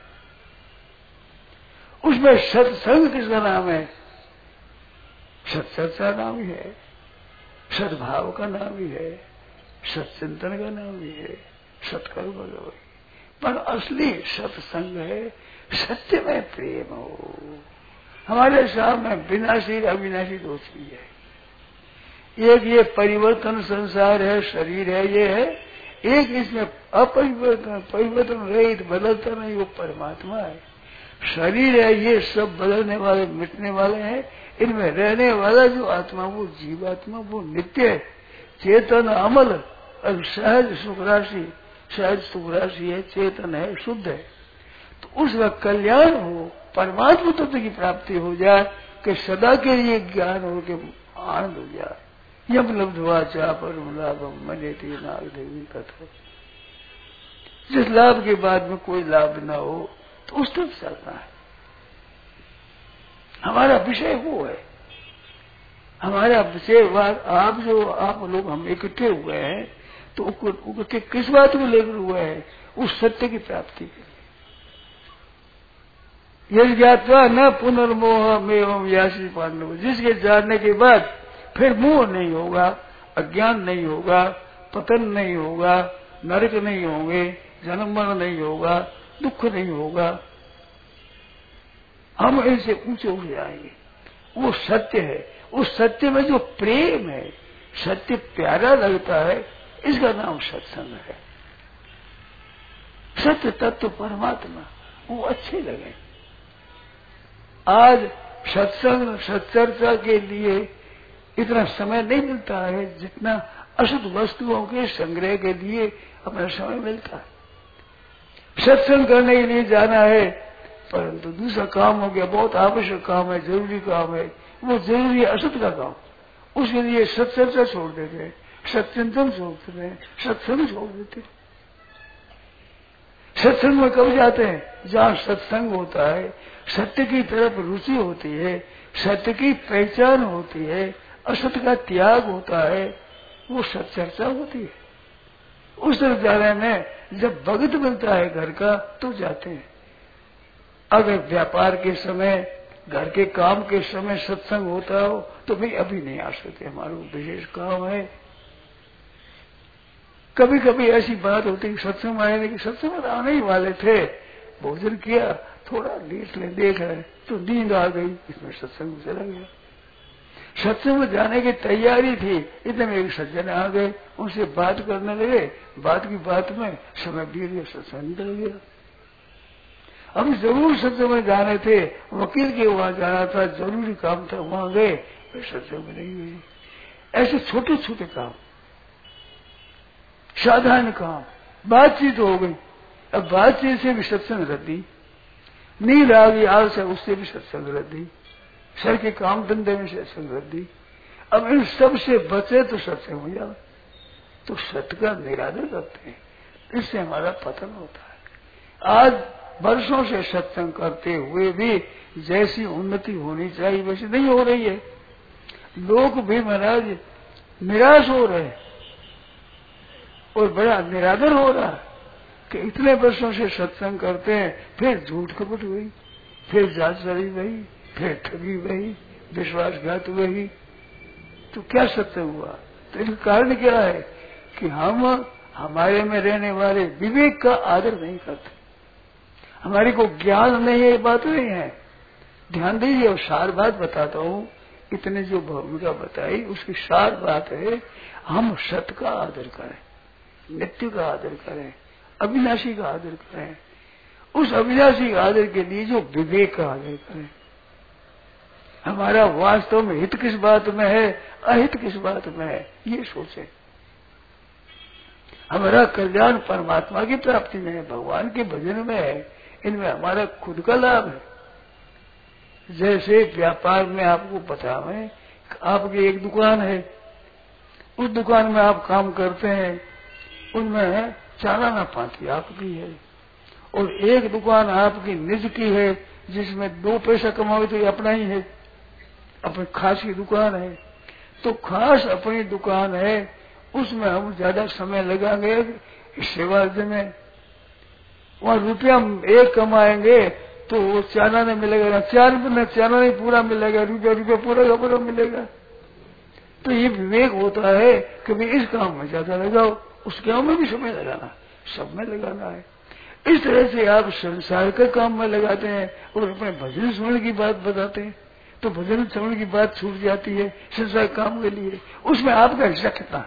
उसमें सत्संग किसका नाम है? सत्संग नाम ही है, सद्भाव का नाम ही है, सत्चिंतन का नाम ही है, सत्कर्म का। पर असली सत्संग है सत्य में प्रेम हो। हमारे सामने विनाशी अविनाशी दो चीज है, एक ये परिवर्तन संसार है, शरीर है, ये है, एक इसमें अपरिवर्तन परिवर्तन रहित बदलता नहीं वो परमात्मा है। शरीर है ये सब बदलने वाले मिटने वाले हैं, इनमें रहने वाला जो आत्मा वो जीवात्मा वो नित्य है, चेतन अमल और सहज सुखराशि, सहज सुखराशि है, चेतन है, शुद्ध है। तो उसका कल्याण हो, परमात्मा तत्व की प्राप्ति हो जाए कि सदा के लिए ज्ञान हो के आनंद हो जाए। यम लब्धवा चा परम लाभम मनेति नाग देवी कथो। जिस लाभ के बाद में कोई लाभ न हो तो उस तरफ चलना है। हमारा विषय वो है, हमारा विषय आप लोग हम इकट्ठे हुए हैं तो किस बात को लेकर हुए हैं? उस सत्य की प्राप्ति के लिए। यदि ज्ञातवा न पुनर्मोह में यासी पांडव, जिसके जानने के बाद फिर मोह नहीं होगा, अज्ञान नहीं होगा, पतन नहीं होगा, नरक नहीं होंगे, जन्म मरण नहीं होगा, दुख नहीं होगा, हम ऐसे ऊंचे उठ जाएंगे। वो सत्य है, उस सत्य में जो प्रेम है, सत्य प्यारा लगता है, इसका नाम सत्संग है। सत्य तत्व परमात्मा वो अच्छे लगे। आज सत्संग सच्चर्चा के लिए इतना समय नहीं मिलता है जितना अशुद्ध वस्तुओं के संग्रह के लिए अपना समय मिलता है। सत्संग करने के लिए जाना है, परंतु दूसरा काम हो गया, बहुत आवश्यक काम है, जरूरी काम है, वो जरूरी अशुद्ध का काम, उसके लिए सत्चर्चा छोड़ देते हैं, सत्चिंतन छोड़ देते हैं, सत्संग छोड़ देते हैं। सत्संग में कब जाते हैं? जहाँ सत्संग होता है, सत्य की तरफ रुचि होती है, सत्य की पहचान होती है, असत्य का त्याग होता है, वो सत्चर्चा होती है। उस तरफ जाने में जब भगत मिलता है घर का तो जाते हैं। अगर व्यापार के समय, घर के काम के समय सत्संग होता हो तो भाई अभी नहीं आ सकते, हमारा विशेष काम है। कभी कभी ऐसी बात होती है सत्संग में आए, लेकिन सत्संग में आने ही वाले थे, भोजन किया, थोड़ा लेट ले देख रहे तो नींद आ गई, इसमें सत्संग में चला गया। सत्संग में जाने की तैयारी थी, इतने में एक सज्जन आ गए, उनसे बात करने लगे, बात की बात में समय बीत गया, सत्संग निकल गया। हम जरूर सत्संग में जाने थे, वकील के वहां जाना था, जरूरी काम था, वहां गए, फिर सत्संग में नहीं गए। ऐसे छोटे छोटे काम, साधारण काम, बातचीत हो गई, अब बातचीत से भी सत्संग रद्दी, नींद आ गई आलस है उससे भी सत्संग रद्दी, सर के काम धंधे में सत्संग रद्दी। अब इन सब से बचे तो सत्संग हो जाए, तो सत्य का निरादर करते हैं, इससे हमारा पतन होता है। आज वर्षों से सत्संग करते हुए भी जैसी उन्नति होनी चाहिए वैसी नहीं हो रही है। लोग भी महाराज निराश हो रहे हैं और बड़ा निरादर हो रहा है कि इतने वर्षों से सत्संग करते हैं, फिर झूठ कपट हुई, फिर जांचरी हुई, फिर ठगी हुई, विश्वासघात हुई, तो क्या सत्संग हुआ? तो इसका कारण क्या है कि हम हमारे में रहने वाले विवेक का आदर नहीं करते, हमारे को ज्ञान नहीं है, ये बात नहीं है। ध्यान दीजिए, और सार बात बताता हूँ, इतने जो भूमिका बताई उसकी सार बात है, हम सत्य का आदर करें, नित्य का आदर करें, अविनाशी का आदर करें। उस अविनाशी आदर के लिए जो विवेक का आदर करें। हमारा वास्तव में हित किस बात में है, अहित किस बात में है, ये सोचे। हमारा कल्याण परमात्मा की प्राप्ति में है, भगवान के भजन में है, इनमें हमारा खुद का लाभ है। जैसे व्यापार में आपको पता है, आपकी एक दुकान है, उस दुकान में आप काम करते हैं, उनमें चारा ना पाती आपकी है, और एक दुकान आपकी निज की है जिसमें 2 पैसा कमाओ तो ये अपना ही है, अपनी खास की दुकान है। तो खास अपनी दुकान है, उसमें हम ज्यादा समय लगाएंगे सेवा में। वहां रुपया 1 कमाएंगे तो वो चाना नहीं मिलेगा, चाना नहीं पूरा मिलेगा, रुपया पूरा का पूरा मिलेगा। तो ये विवेक होता है कि भाई इस काम में ज्यादा लगाओ, उस काम में भी समय लगाना, सब में लगाना है। इस तरह से आप संसार के काम में लगाते हैं और अपने भजन स्मरण की बात बताते हैं, तो भजन श्रवण की बात छूट जाती है संसार काम के लिए। उसमें आपका हिस्सा कितना,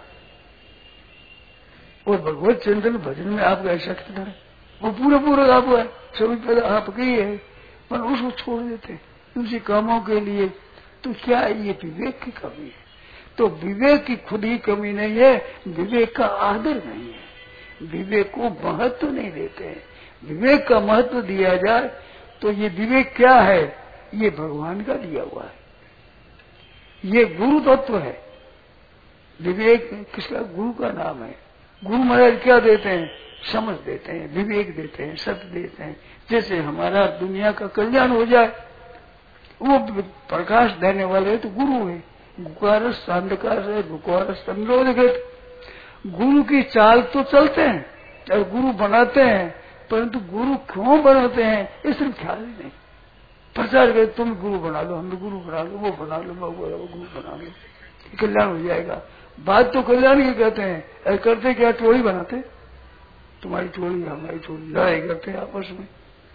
और भगवत चिंतन भजन में आपका हिस्सा कितना है, वो पूरा आपका है, सभी पहले आपके ही है, पर उसको छोड़ देते हैं दूसरे कामों के लिए। तो क्या ये विवेक की कमी है? तो विवेक की खुद ही कमी नहीं है, विवेक का आदर नहीं है, विवेक को महत्व नहीं देते हैं। विवेक का महत्व दिया जाए तो ये विवेक क्या है, ये भगवान का दिया हुआ है, ये गुरु तत्व है। विवेक किसका? गुरु का नाम है। गुरु महाराज क्या देते हैं? समझ देते हैं, विवेक देते हैं, सत्य देते हैं। जैसे हमारा दुनिया का कल्याण हो जाए, वो प्रकाश देने वाले तो गुरु है। गुकारस अंधकार है, गुकारस संरोधक। गुरु की चाल तो चलते हैं और गुरु बनाते हैं, परंतु गुरु क्यों बनाते हैं इस तरफ ख्याल ही नहीं। प्रचार कर तुम गुरु बना लो, हम गुरु बना लो, वो बना लो, वो गुरु बना लो, कल्याण हो जाएगा। बात तो कल्याण की कहते हैं, करते क्या? टोली बनाते, तुम्हारी टोली हमारी टोली, लड़ाई करते हैं आपस में।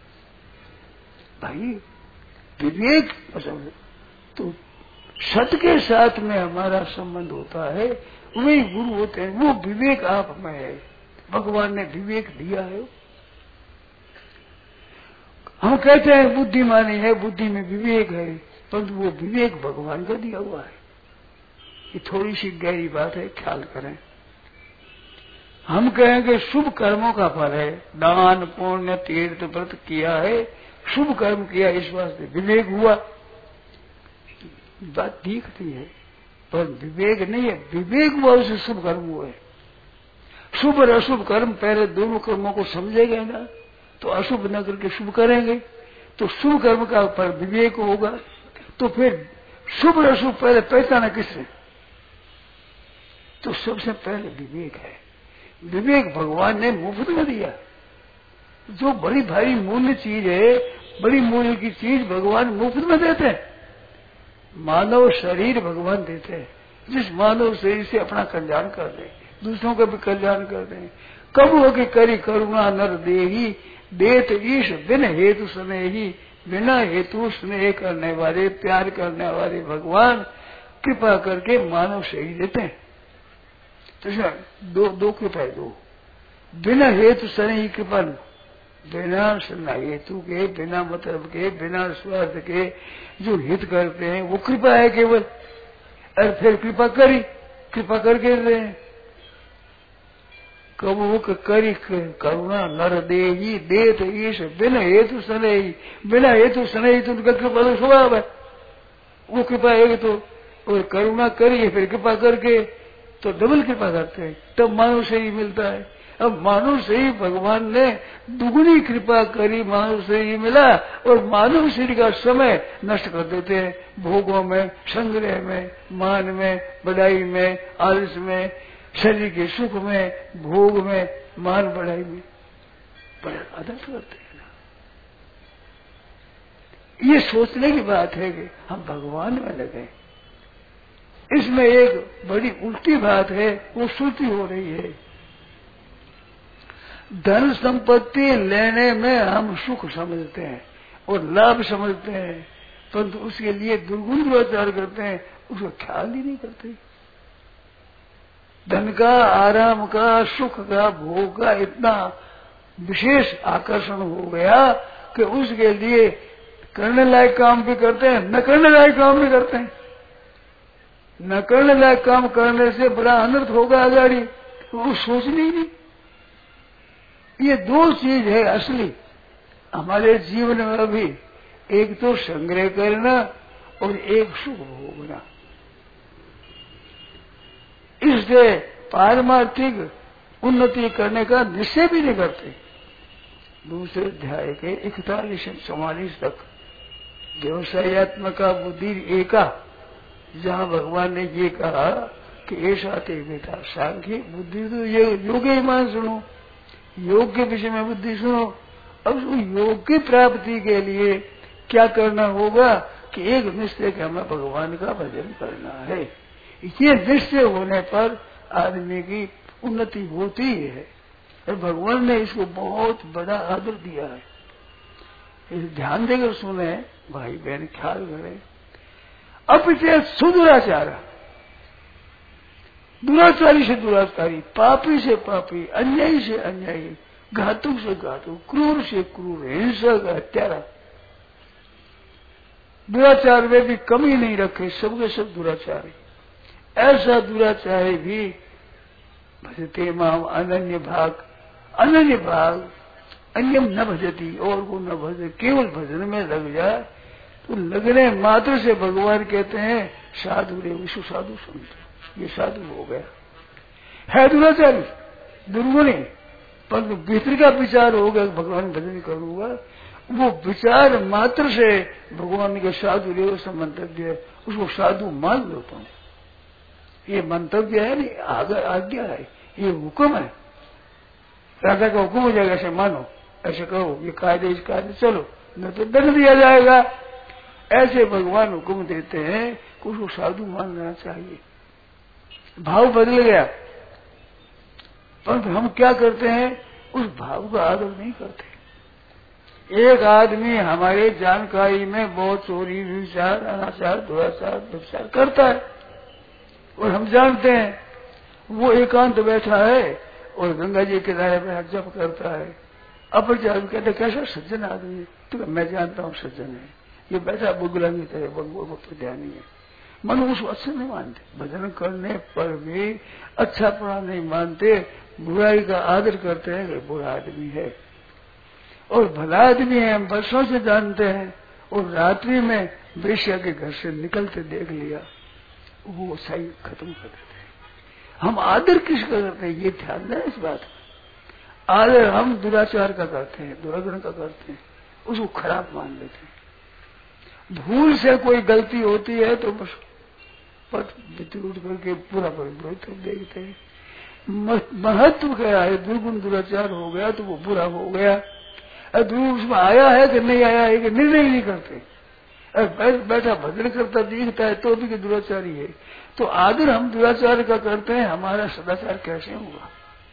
भाई विवेक तो सत्य के साथ में हमारा संबंध होता है, वही गुरु होते हैं। वो विवेक आप में है, भगवान ने विवेक दिया है। हम कहते हैं बुद्धिमानी है, बुद्धि में विवेक है, परंतु वो विवेक भगवान का दिया हुआ है। ये थोड़ी सी गहरी बात है, ख्याल करें। हम कहेंगे शुभ कर्मों का फल है, दान पुण्य तीर्थ व्रत किया है, शुभ कर्म किया, इस वास्ते विवेक हुआ, बात दिखती है, पर विवेक नहीं है। विवेक हुआ उसे शुभ कर्म हुआ है। शुभ और अशुभ कर्म पहले दोनों कर्मों को समझेंगे ना, तो अशुभ न करके शुभ करेंगे, तो शुभ कर्म का पर विवेक होगा। तो फिर शुभ और अशुभ पहले पहचाना किससे? तो सबसे पहले विवेक है। विवेक भगवान ने मुफ्त में दिया। जो बड़ी भारी मूल्य चीज है, बड़ी मूल्य की चीज भगवान मुफ्त में देते हैं। मानव शरीर भगवान देते हैं, जिस मानव शरीर से अपना कल्याण कर दे, दूसरों का भी कल्याण कर दे। कब हो कि करी करुणा नर देही, देत ईश बिन हेतु स्नेही, बिना हेतु स्नेह करने वाले, प्यार करने वाले भगवान कृपा करके मानव शरीर देते हैं। तो दो कृपा है, दो। बिना हेतु स्नेह कृपा, बिना हेतु के, बिना मतलब के, बिना स्वार्थ के जो हित करते हैं वो कृपा है केवल। और फिर कृपा करी, कृपा करके रहे हैं। कबू करी करुणा नर देही, देत ईश बिना हेतु स्नेही, बिना हेतु स्नेही, तो उनका कृपा तो स्वभाव है, वो कृपा है। तो और करुणा करी फिर कृपा करके तो डबल कृपा करते हैं, तब मानव से ही मिलता है। अब मानव से ही भगवान ने दुगनी कृपा करी, मानव से ही मिला, और मानव शरीर का समय नष्ट कर देते हैं भोगों में, संग्रह में, मान में, बढ़ाई में, आलस में, शरीर के सुख में, भोग में, मान बढ़ाई में बड़ा आदत करते हैं ना। ये सोचने की बात है कि हम भगवान में लगे। इसमें एक बड़ी उल्टी बात है, वो श्रुति हो रही है। धन संपत्ति लेने में हम सुख समझते हैं और लाभ समझते हैं, परंतु उसके लिए दुर्गुण दुराचार करते हैं, उसका ख्याल ही नहीं करते। धन का, आराम का, सुख का, भोग का इतना विशेष आकर्षण हो गया कि उसके लिए करने लायक काम भी करते हैं, न करने लायक काम भी करते हैं। न करने लायक काम करने से बड़ा अनर्थ होगा आगाड़ी, वो सोचनी ही नहीं। ये दो चीज है असली हमारे जीवन में अभी, एक तो संग्रह करना और एक सुख भोगना। इससे पारमार्थिक उन्नति करने का निश्चय भी नहीं करते। दूसरे अध्याय के 41 से 44 तक व्यवसायत्मक बुद्धि एका, जहाँ भगवान ने ये कहा कि ऐसा ते बेटा सांख्य बुद्धि तो ये योग ही मान सुनो, योग के विषय में बुद्धि सुनो। अब उस योग की प्राप्ति के लिए क्या करना होगा कि एक निश्चय के हमें भगवान का भजन करना है। ये निश्चय होने पर आदमी की उन्नति होती है। और भगवान ने इसको बहुत बड़ा आदर दिया है। इस ध्यान देकर सुने भाई बहन, ख्याल करें। अपचेत सुदुराचार, दुराचारी से दुराचारी, पापी से पापी, अन्यायी से अन्यायी, घातुक से घातुक, क्रूर से क्रूर, हिंसक, हत्यारा, दुराचार में भी कमी नहीं रखे, सबके सब दुराचारी। ऐसा दुराचारी भी भजते माम अनन्य भाग, अनन्य भाग, अन्यम न भजती, और को न भजे, केवल भजन में लग जाए तो लगने मात्र से भगवान कहते हैं साधु रे, विश्व साधु समझो, ये साधु हो गया। है दुराचारी, दुर्गुणी, परंतु भीतर का विचार होगा भगवान भजन करूंगा, वो विचार मात्र से भगवान के साधु रे से मंतव्य है, उसको साधु मान लेता हूं। ये मंतव्य है नहीं, आज्ञा है, ये हुक्म है। राजा का हुक्म हो जाएगा ऐसे मानो, ऐसे कहो, ये कायदे इस कायदे चलो, न तो दंड दिया जाएगा। ऐसे भगवान हुक्म देते हैं कि उसको साधु मानना चाहिए। भाव बदल गया, परंतु हम क्या करते हैं, उस भाव का आदर नहीं करते। एक आदमी हमारे जानकारी में बहुत चोरी, विचार, अनाचार, दुराचार, व्यभिचार करता है और हम जानते हैं। वो एकांत बैठा है और गंगा जी के किनारे में जप करता है। अपरचार कहते कैसा सज्जन आदमी, तो मैं जानता हूँ सज्जन है, ये बैठा बुगला की तरह, वो तो ध्यान नहीं है। मन उसको अच्छा नहीं मानते, भजन करने पर भी अच्छा पड़ा नहीं मानते, बुराई का आदर करते हैं कि बुरा आदमी है। और भला आदमी है हम वर्षों से जानते हैं, और रात्रि में वेश्या के घर से निकलते देख लिया, वो सही खत्म कर देते हैं। हम आदर किसका करते हैं, ये ध्यान दें इस बात में। आदर हम दुराचार का करते हैं, दुरागुण का करते हैं, उसको खराब मान लेते हैं। भूल से कोई गलती होती है तो बस पट उठ करके पूरा परिवर्तन देखते हैं। महत्व क्या है, दुर्गुण दुराचार हो गया तो वो बुरा हो गया। उसमें आया है कि नहीं आया है कि निर्णय नहीं करते। बैठा भजन करता दिखता है तो भी कि दुराचारी है। तो आदर हम दुराचार का करते हैं, हमारा सदाचार कैसे होगा।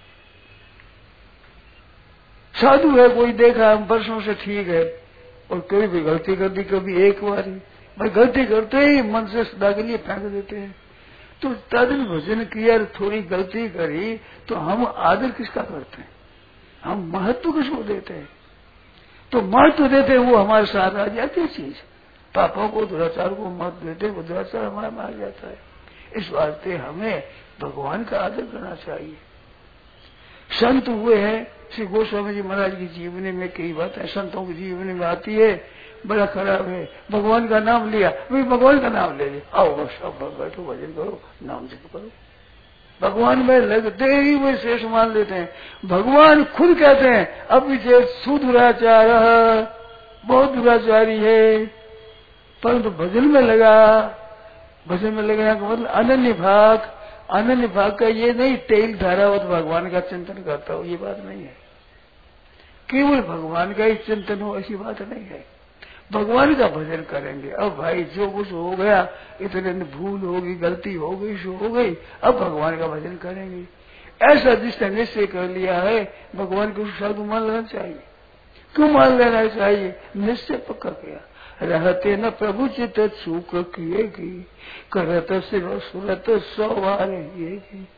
साधु है, कोई देखा हम वर्षों से ठीक है, और कोई भी गलती कर दी, कभी एक बार ही, भाई गलती करते ही मन से सदा के लिए फेंक देते हैं। तो तदन भजन किया, थोड़ी गलती करी तो हम आदर किसका करते हैं, हम महत्व किसको देते हैं। तो महत्व देते हैं वो हमारे साथ आ जाती है चीज। पापों को, दुराचार को महत्व देते वो दुराचार हमारे में आ जाता है। इस वास्ते हमें भगवान का आदर करना चाहिए। संत हुए हैं, श्री गोस्वामी जी महाराज की जीवनी में कई बातें संतों की जीवनी में आती है, बड़ा खराब है। भगवान का नाम लिया, भाई भगवान का नाम ले लिया, आओ बस अब बैठो भजन करो, नाम जप करो। भगवान में लगते ही वे शेष मान लेते हैं। भगवान खुद कहते हैं अभी सुदुराचार, बहुत दुराचारी है, परंतु भजन में लगा। भजन में लगने का मतलब अनन्य भाग। अनन्य भाग का ये नहीं तेल धारावत भगवान का चिंतन करता हो, ये बात नहीं है। केवल भगवान का ही चिंतन हो ऐसी बात नहीं है। भगवान का भजन करेंगे। अब भाई जो कुछ हो गया, इतने भूल होगी, गलती हो गई, सो हो गई, अब भगवान का भजन करेंगे। ऐसा जिसने निश्चय कर लिया है, भगवान को साधु मान लेना चाहिए। क्यों मान लेना चाहिए, निश्चय पक्का किया। रहते न प्रभु चित सुख किएगी, करत शिव सुरत सवार येगी।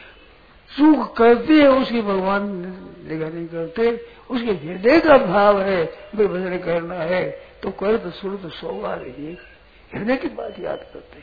सुख करती है उसकी भगवान निगाह नहीं करते, उसके हृदय का भाव है वे भजन करना है तो करत सुरत सवार येगी। हृदय की बात याद करते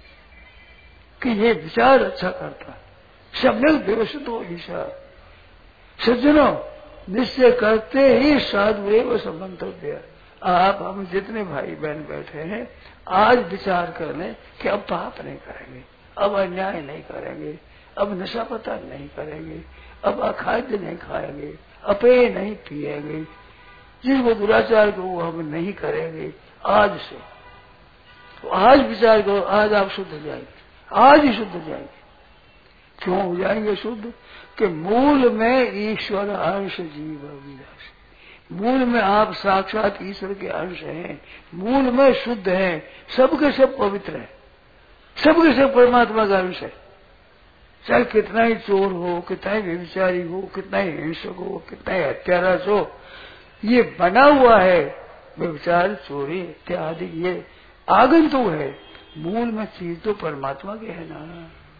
कि ये विचार अच्छा करता, सम्यक व्यवस्थित हो ईशा। सज्जनों, निश्चय करते ही साधु एवं संबंधव्य। आप हम जितने भाई बहन बैठे हैं, आज विचार कर लें कि अब पाप नहीं करेंगे, अब अन्याय नहीं करेंगे, अब नशा पता नहीं करेंगे, अब अखाद्य नहीं खाएंगे, अपेय नहीं पिएंगे, जिसको दुराचार को वो हम नहीं करेंगे आज से। तो आज विचार करो, आज आप शुद्ध हो जाएंगे, आज ही शुद्ध हो जाएंगे। क्यों हो जाएंगे शुद्ध? कि मूल में ईश्वर अंश जीव अविनाशी, मूल में आप साक्षात ईश्वर के अंश हैं, मूल में शुद्ध हैं, सबके सब पवित्र है, सबके सब परमात्मा का अंश है। चाहे कितना ही चोर हो, कितना ही व्यभिचारी हो, कितना ही हिंसक हो, कितना ही हत्यारा हो, ये बना हुआ है व्यभिचार चोरी इत्यादि, ये आगंतुक है। मूल में चीज तो परमात्मा के है ना,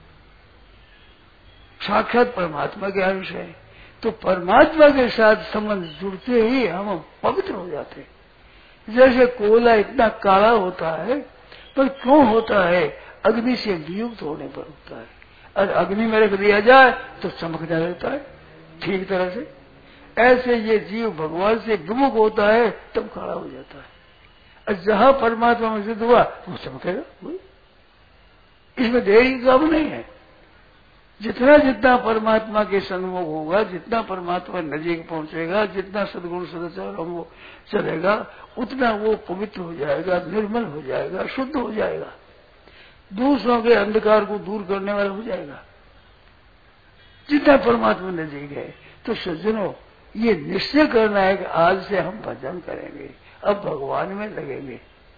साक्षात परमात्मा के अंश है। तो परमात्मा के साथ संबंध जुड़ते ही हम पवित्र हो जाते हैं। जैसे कोयला इतना काला होता है, पर क्यों होता है? अग्नि से वियुक्त होने पर होता है। और अग्नि में रख दिया जाए तो चमकने लगता है ठीक तरह से। ऐसे ये जीव भगवान से विमुख होता है तब काला हो जाता है, और जहां परमात्मा में सिद्ध हुआ वो चमकेगा। इसमें देरी का काम नहीं है। जितना जितना परमात्मा के सन्मुख होगा, जितना परमात्मा नजीक पहुंचेगा, जितना सद्गुण सदाचार वो चलेगा, उतना वो पवित्र हो जाएगा, निर्मल हो जाएगा, शुद्ध हो जाएगा, दूसरों के अंधकार को दूर करने वाला हो जाएगा, जितना परमात्मा नजीक है। तो सज्जनों, ये निश्चय करना है कि आज से हम भजन करेंगे, अब भगवान में लगेंगे।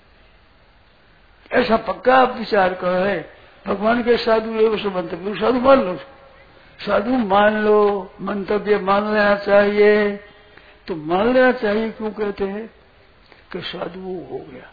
ऐसा पक्का आप विचार कर रहे हैं। भगवान के साधु एवं मंतव्य, साधु मान लो, साधु मान लो, मंतव्य मान लेना चाहिए। तो मान लेना चाहिए क्यों कहते हैं? कि साधु हो गया,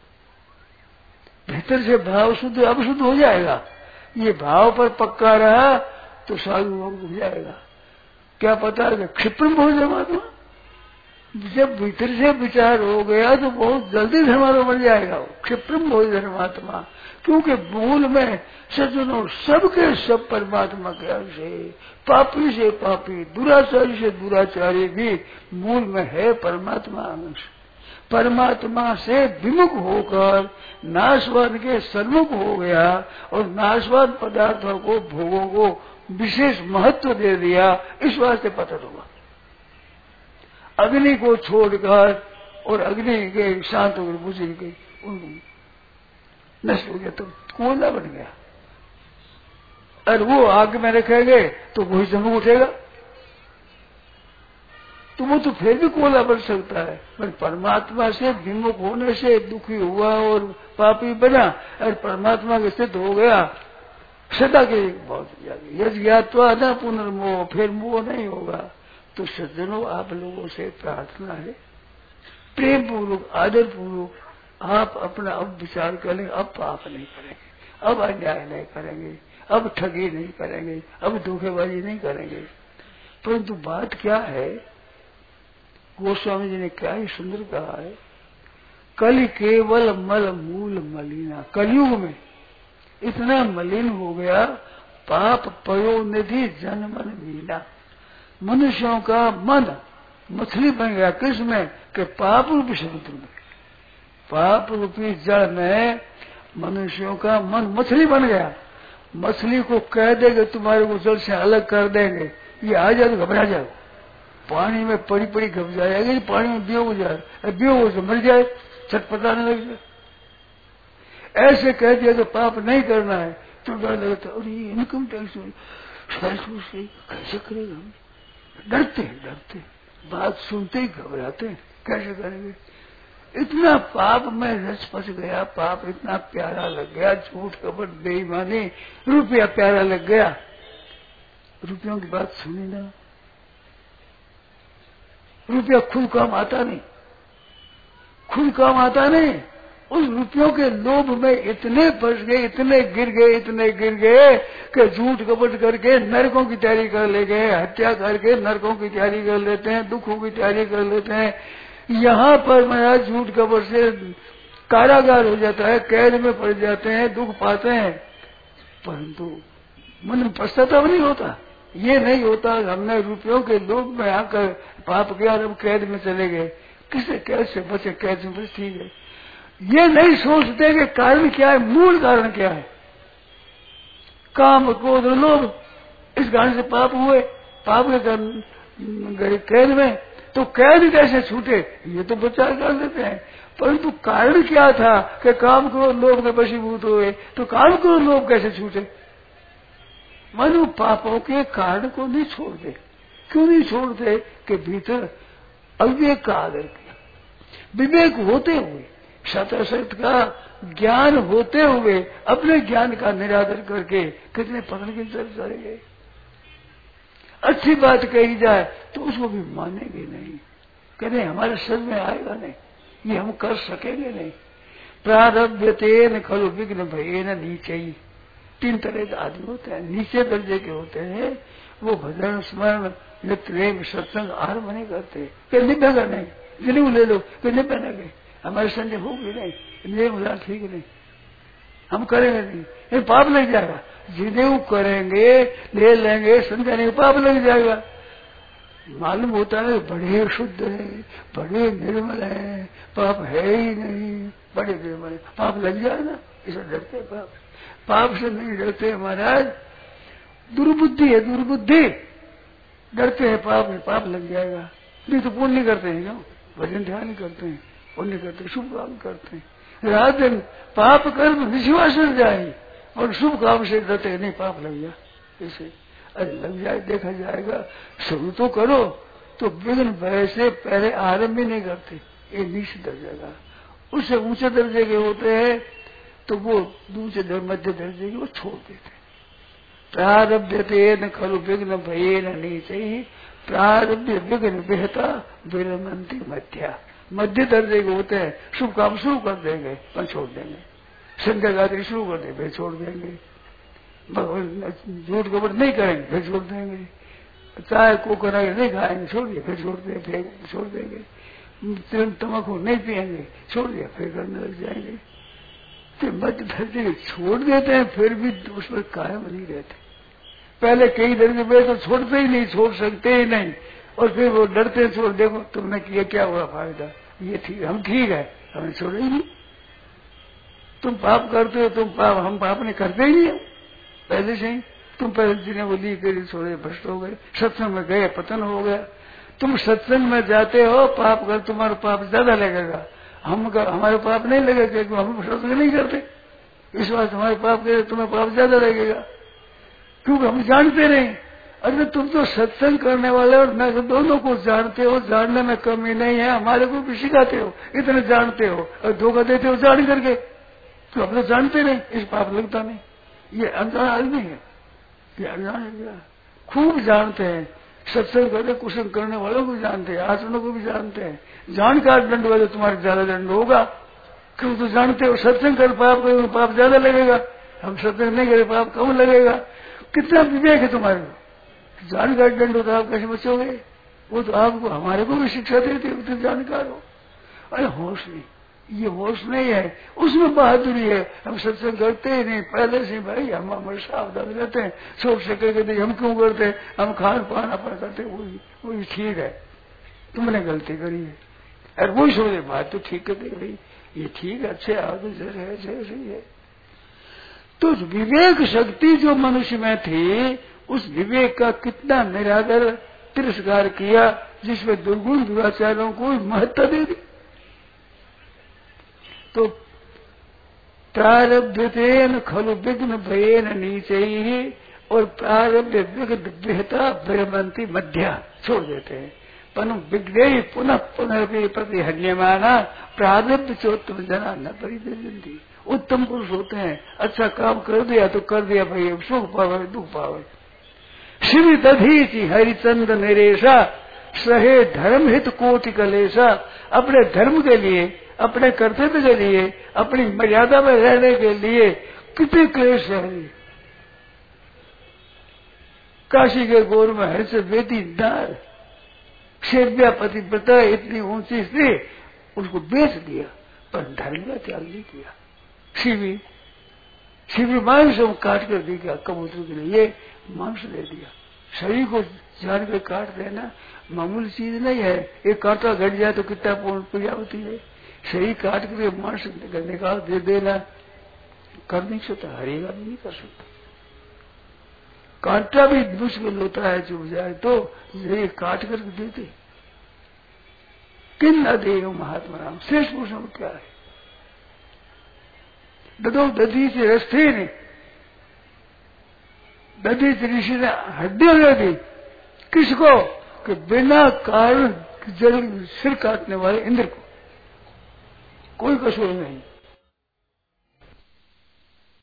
भीतर से भाव शुद्ध अब शुद्ध हो जाएगा। ये भाव पर पक्का रहा तो साधु हो जाएगा। क्या पता है? क्षिप्रम हो धर्मात्मा। जब भीतर से विचार हो गया तो बहुत जल्दी धर्मात्मा बन जाएगा। क्षिप्रम हो धर्मात्मा, क्योंकि मूल में सज्जनों सबके सब परमात्मा के अंश है। पापी से पापी, दुराचारी से दुराचारी भी मूल में है परमात्मा अंश। परमात्मा से विमुख होकर नाशवान के सन्मुख हो गया और नाशवान पदार्थों को, भोगों को विशेष महत्व दे दिया। इस वास्ते पतन हुआ। अग्नि को छोड़कर और अग्नि के शांत होकर बुझ गई, नष्ट हो गया, तो कोयला बन गया। और वो आग में रखेंगे तो वही चमक उठेगा, तो वो तो फिर भी कोयला बन सकता है। पर परमात्मा से विमुख होने से दुखी हुआ और पापी बना, और परमात्मा के सिद्ध हो गया, सदा के बहुत यज ज्ञात्वा न पुनर्मोह, फिर मोह नहीं होगा। तो सज्जनों, आप लोगों से प्रार्थना है, प्रेम पूर्वक, आदर पूर्वक आप अपना अब विचार करें। अब पाप नहीं करेंगे, अब अन्याय नहीं करेंगे, अब ठगी नहीं करेंगे, अब धोखेबाजी नहीं करेंगे। परंतु बात क्या है, गोस्वामी जी ने क्या ही सुंदर कहा है, कल केवल मल मूल मलिना। कलयुग में इतना मलिन हो गया, पाप पयो निधि जन मन मीना। मनुष्यों का मन मछली बन गया। किसमें? कि पाप रूपी समुद्र में, पाप रूपी जल में मनुष्यों का मन मछली बन गया। मछली को कह देंगे तुम्हारे को जल से अलग कर देंगे, ये आ जाए तो घबरा जाओ, पानी में पड़ी पड़ी घब जाएगी, पानी में बेहोश हो जाए, बेहोश हो मर जाए, छटपटाने लग जाए। ऐसे कह दिया तो पाप नहीं करना है तो डर लगता है, और ये इनकम टैक्स कैसे करेगा? हम डरते बात सुनते ही घबराते हैं, कैसे करेंगे? इतना पाप में रस फंस गया, पाप इतना प्यारा लग गया, झूठ कपट बेईमानी, रुपया प्यारा लग गया। रुपयों की बात सुनी ना, रुपया खुद काम आता नहीं, खुद काम आता नहीं। उस रुपयों के लोभ में इतने फंस गए, इतने गिर गए कि झूठ कपट करके नरकों की तैयारी कर ले गए, हत्या करके नरकों की तैयारी कर लेते हैं, दुखों की तैयारी कर लेते हैं। यहाँ पर महाराज झूठ कपट से कारागार हो जाता है, कैद में पड़ जाते हैं, दुख पाते हैं, परंतु मन में पश्चाताप नहीं होता। ये नहीं होता हमने रुपयों के लोभ में आकर पाप किया, हम कैद में चले गए, किससे कैद से बचे, कैद से बचे, ठीक है। ये नहीं सोचते कि कारण क्या है, मूल कारण क्या है। काम क्रोध लोभ, इस कारण से पाप हुए, पाप के कारण गए कैद में, तो कैद कैसे छूटे ये तो विचार कर लेते हैं, परंतु कारण क्या था कि काम करो लोभ के वशीभूत हुए, तो काम करो लोभ कैसे छूटे? मानो पापों के कारण को नहीं छोड़ते। क्यों नहीं छोड़ते? कि भीतर अविवेक का आदर किया, विवेक होते हुए, सत का ज्ञान होते हुए अपने ज्ञान का निरादर करके कितने पकड़ के चले गए। अच्छी बात कही जाए तो उसको भी मानेंगे नहीं, कहते हमारे सर में आएगा नहीं, ये हम कर सकेंगे नहीं। प्रारब्धतेन खलु विघ्न भयेन नीचे। 3 तरह के आदमी होते हैं, नीचे दर्जे के होते हैं, वो भजन स्मरण नित्य सत्संग आरंभ नहीं करते, कि निभेगा नहीं, जनेऊ ले लो कि नहीं पहनेंगे, हमारे संजय होगी नहीं, नहीं ठीक नहीं, हम करेंगे नहीं, ये पाप लग जाएगा। जनेऊ करेंगे ले लेंगे संजय नहीं, पाप लग जाएगा। मालूम होता है बड़े शुद्ध है, बड़े निर्मल है, पाप है ही नहीं, बड़े निर्मल है, पाप लग जाए ना, इसे डरते पाप, पाप से नहीं डरते महाराज, दुर्बुद्धि है, दुर्बुद्धि, डरते हैं पाप में, पाप लग जाएगा। नहीं तो पुण्य करते हैं, क्यों भजन ध्यान करते हैं, पुण्य करते, शुभ काम करते हैं, रात दिन पाप कर्म विश्वास जाए और शुभ काम से डरते नहीं, पाप लग जाए, इसे अरे लग जाए देखा जाएगा। शुरू तो करो तो विघ्न भय से पहले आरंभ भी नहीं करते, ये नीचे दर्जे का, उससे ऊंचे दर्जे के होते हैं तो वो दूसरे मध्य दर्जे के वो छोड़ देते। प्रारब्धतेन खलु विघ्न भयेन नीचे, प्रारब्ध विघ्न विहता विरमंती मध्या। मध्य दर्जे के होते हैं, शुभ काम शुरू कर देंगे पर छोड़ देंगे, संध्या गात्री शुरू कर देंगे छोड़ देंगे, झूठ कपट नहीं करेंगे फिर छोड़ देंगे, चाय को करेंगे नहीं खाएंगे छोड़ दिए फिर छोड़ देंगे, फिर छोड़ देंगे, तम्बाकू नहीं पिएंगे छोड़ दिया फिर करने लग जाएंगे। तो मध्य दर्जे छोड़ देते हैं फिर भी उस पर कायम नहीं रहते। पहले कई दर्जे में तो छोड़ते ही नहीं, छोड़ सकते ही नहीं, और फिर वो डरते हैं छोड़, देखो तुमने किया क्या हुआ फायदा, ये ठीक हम ठीक है, हमें छोड़े ही नहीं। तुम पाप करते हो, तुम पाप, हम पाप नहीं करते ही नहीं पहले से ही। तुम पहले जिन्हें वो ली करी छोड़े भ्रष्ट हो गए, सत्संग में गए पतन हो गया। तुम सत्संग में जाते हो पाप कर, तुम्हारा पाप ज्यादा लगेगा, हमारे पाप नहीं लगेगा क्योंकि हम सत्संग नहीं करते, इस बात हमारे पाप करे तुम्हें पाप ज्यादा लगेगा, क्योंकि हम जानते नहीं। अरे तुम तो सत्संग करने वाले और मैं तो दोनों को जानते हो, जानने में कमी नहीं है, हमारे को भी सिखाते हो, इतने जानते हो और धोखा देते हो जान करके, तो हम तो जानते नहीं, इस पाप लगता नहीं। ये अनजान आदमी है, ये अनजान है, खूब जानते हैं, सत्संग करते कुसंग करने वालों को जानते हैं, आचरणों को भी जानते हैं, जानकार दंड वाले तुम्हारे ज्यादा दंड होगा, क्यों तो जानते हो सत्संग कर पाप करें पाप ज्यादा लगेगा, हम सत्संग नहीं करें पाप कम लगेगा। कितना विवेक है तुम्हारे को, जानकार दंड होता आप कैसे बचोगे? वो तो आपको हमारे को भी शिक्षा देते हो, तो जानकार हो। अरे होश नहीं, ये होश नहीं है, उसमें बहादुरी है। हम सत्संग करते ही नहीं पहले से, भाई हम हमारे सावधान रहते हैं, सोच सके नहीं हम क्यों करते, हम खान पान अपन करते, वही ठीक है, तुमने गलती करी है, अरे वही सोचे बात तो ठीक करते भाई, ये ठीक है, अच्छे आगे सही है। तो विवेक शक्ति जो मनुष्य में थी, उस विवेक का कितना निरादर तिरस्कार किया, जिसमें दुर्गुण दुराचारों को महत्ता दे दी। तो प्रारब्धतेन खलु विघ्न भयेन नीचे ही, और प्रारब्ध विघ्न विहता विरमंती मध्या छोड़ देते हैं। पनु विघ्ने पुनः पुनः प्रतिहन्यमाना प्रारब्ध चोत्तम जना न परिदर्शन्ति। उत्तम पुरुष होते हैं, अच्छा काम कर दिया तो कर दिया भाई, सुख पावे दुख पावे। शिव दधीचि हरिचंद निरेशा सहे धर्म हित कोटि कलेशा। अपने धर्म के लिए, अपने कर्तव्य के लिए, अपनी मर्यादा में रहने के लिए कितने क्लेश है। काशी के गोर में हर्ष बेटी दार सेव्या पतिव्रता इतनी ऊंची थी, उसको बेच दिया, पर धर्म का त्याग नहीं किया। शिवी मांस काट कर दी गया कबूतर के लिए, मांस दे दिया। शरीर को जान कर काट देना मामूली चीज नहीं है, एक कांटा घट जाए तो कितना पूजा होती है। शरीर काट कर मांस निकाल दे देना कर नहीं सकता, हरेगा भी नहीं कर सकता। कांटा भी मुश्किल होता है, चुभ जाए तो ये काट कर देते, किन अधेय महात्मा राम श्रेष्ठ पुरुषों में क्या है? ददो दधी से रस्ते ने दधी ऋषि ने हड्डी ले दी किसको? कि बिना कारण जल सिर काटने वाले इंद्र को। कोई कसूर नहीं।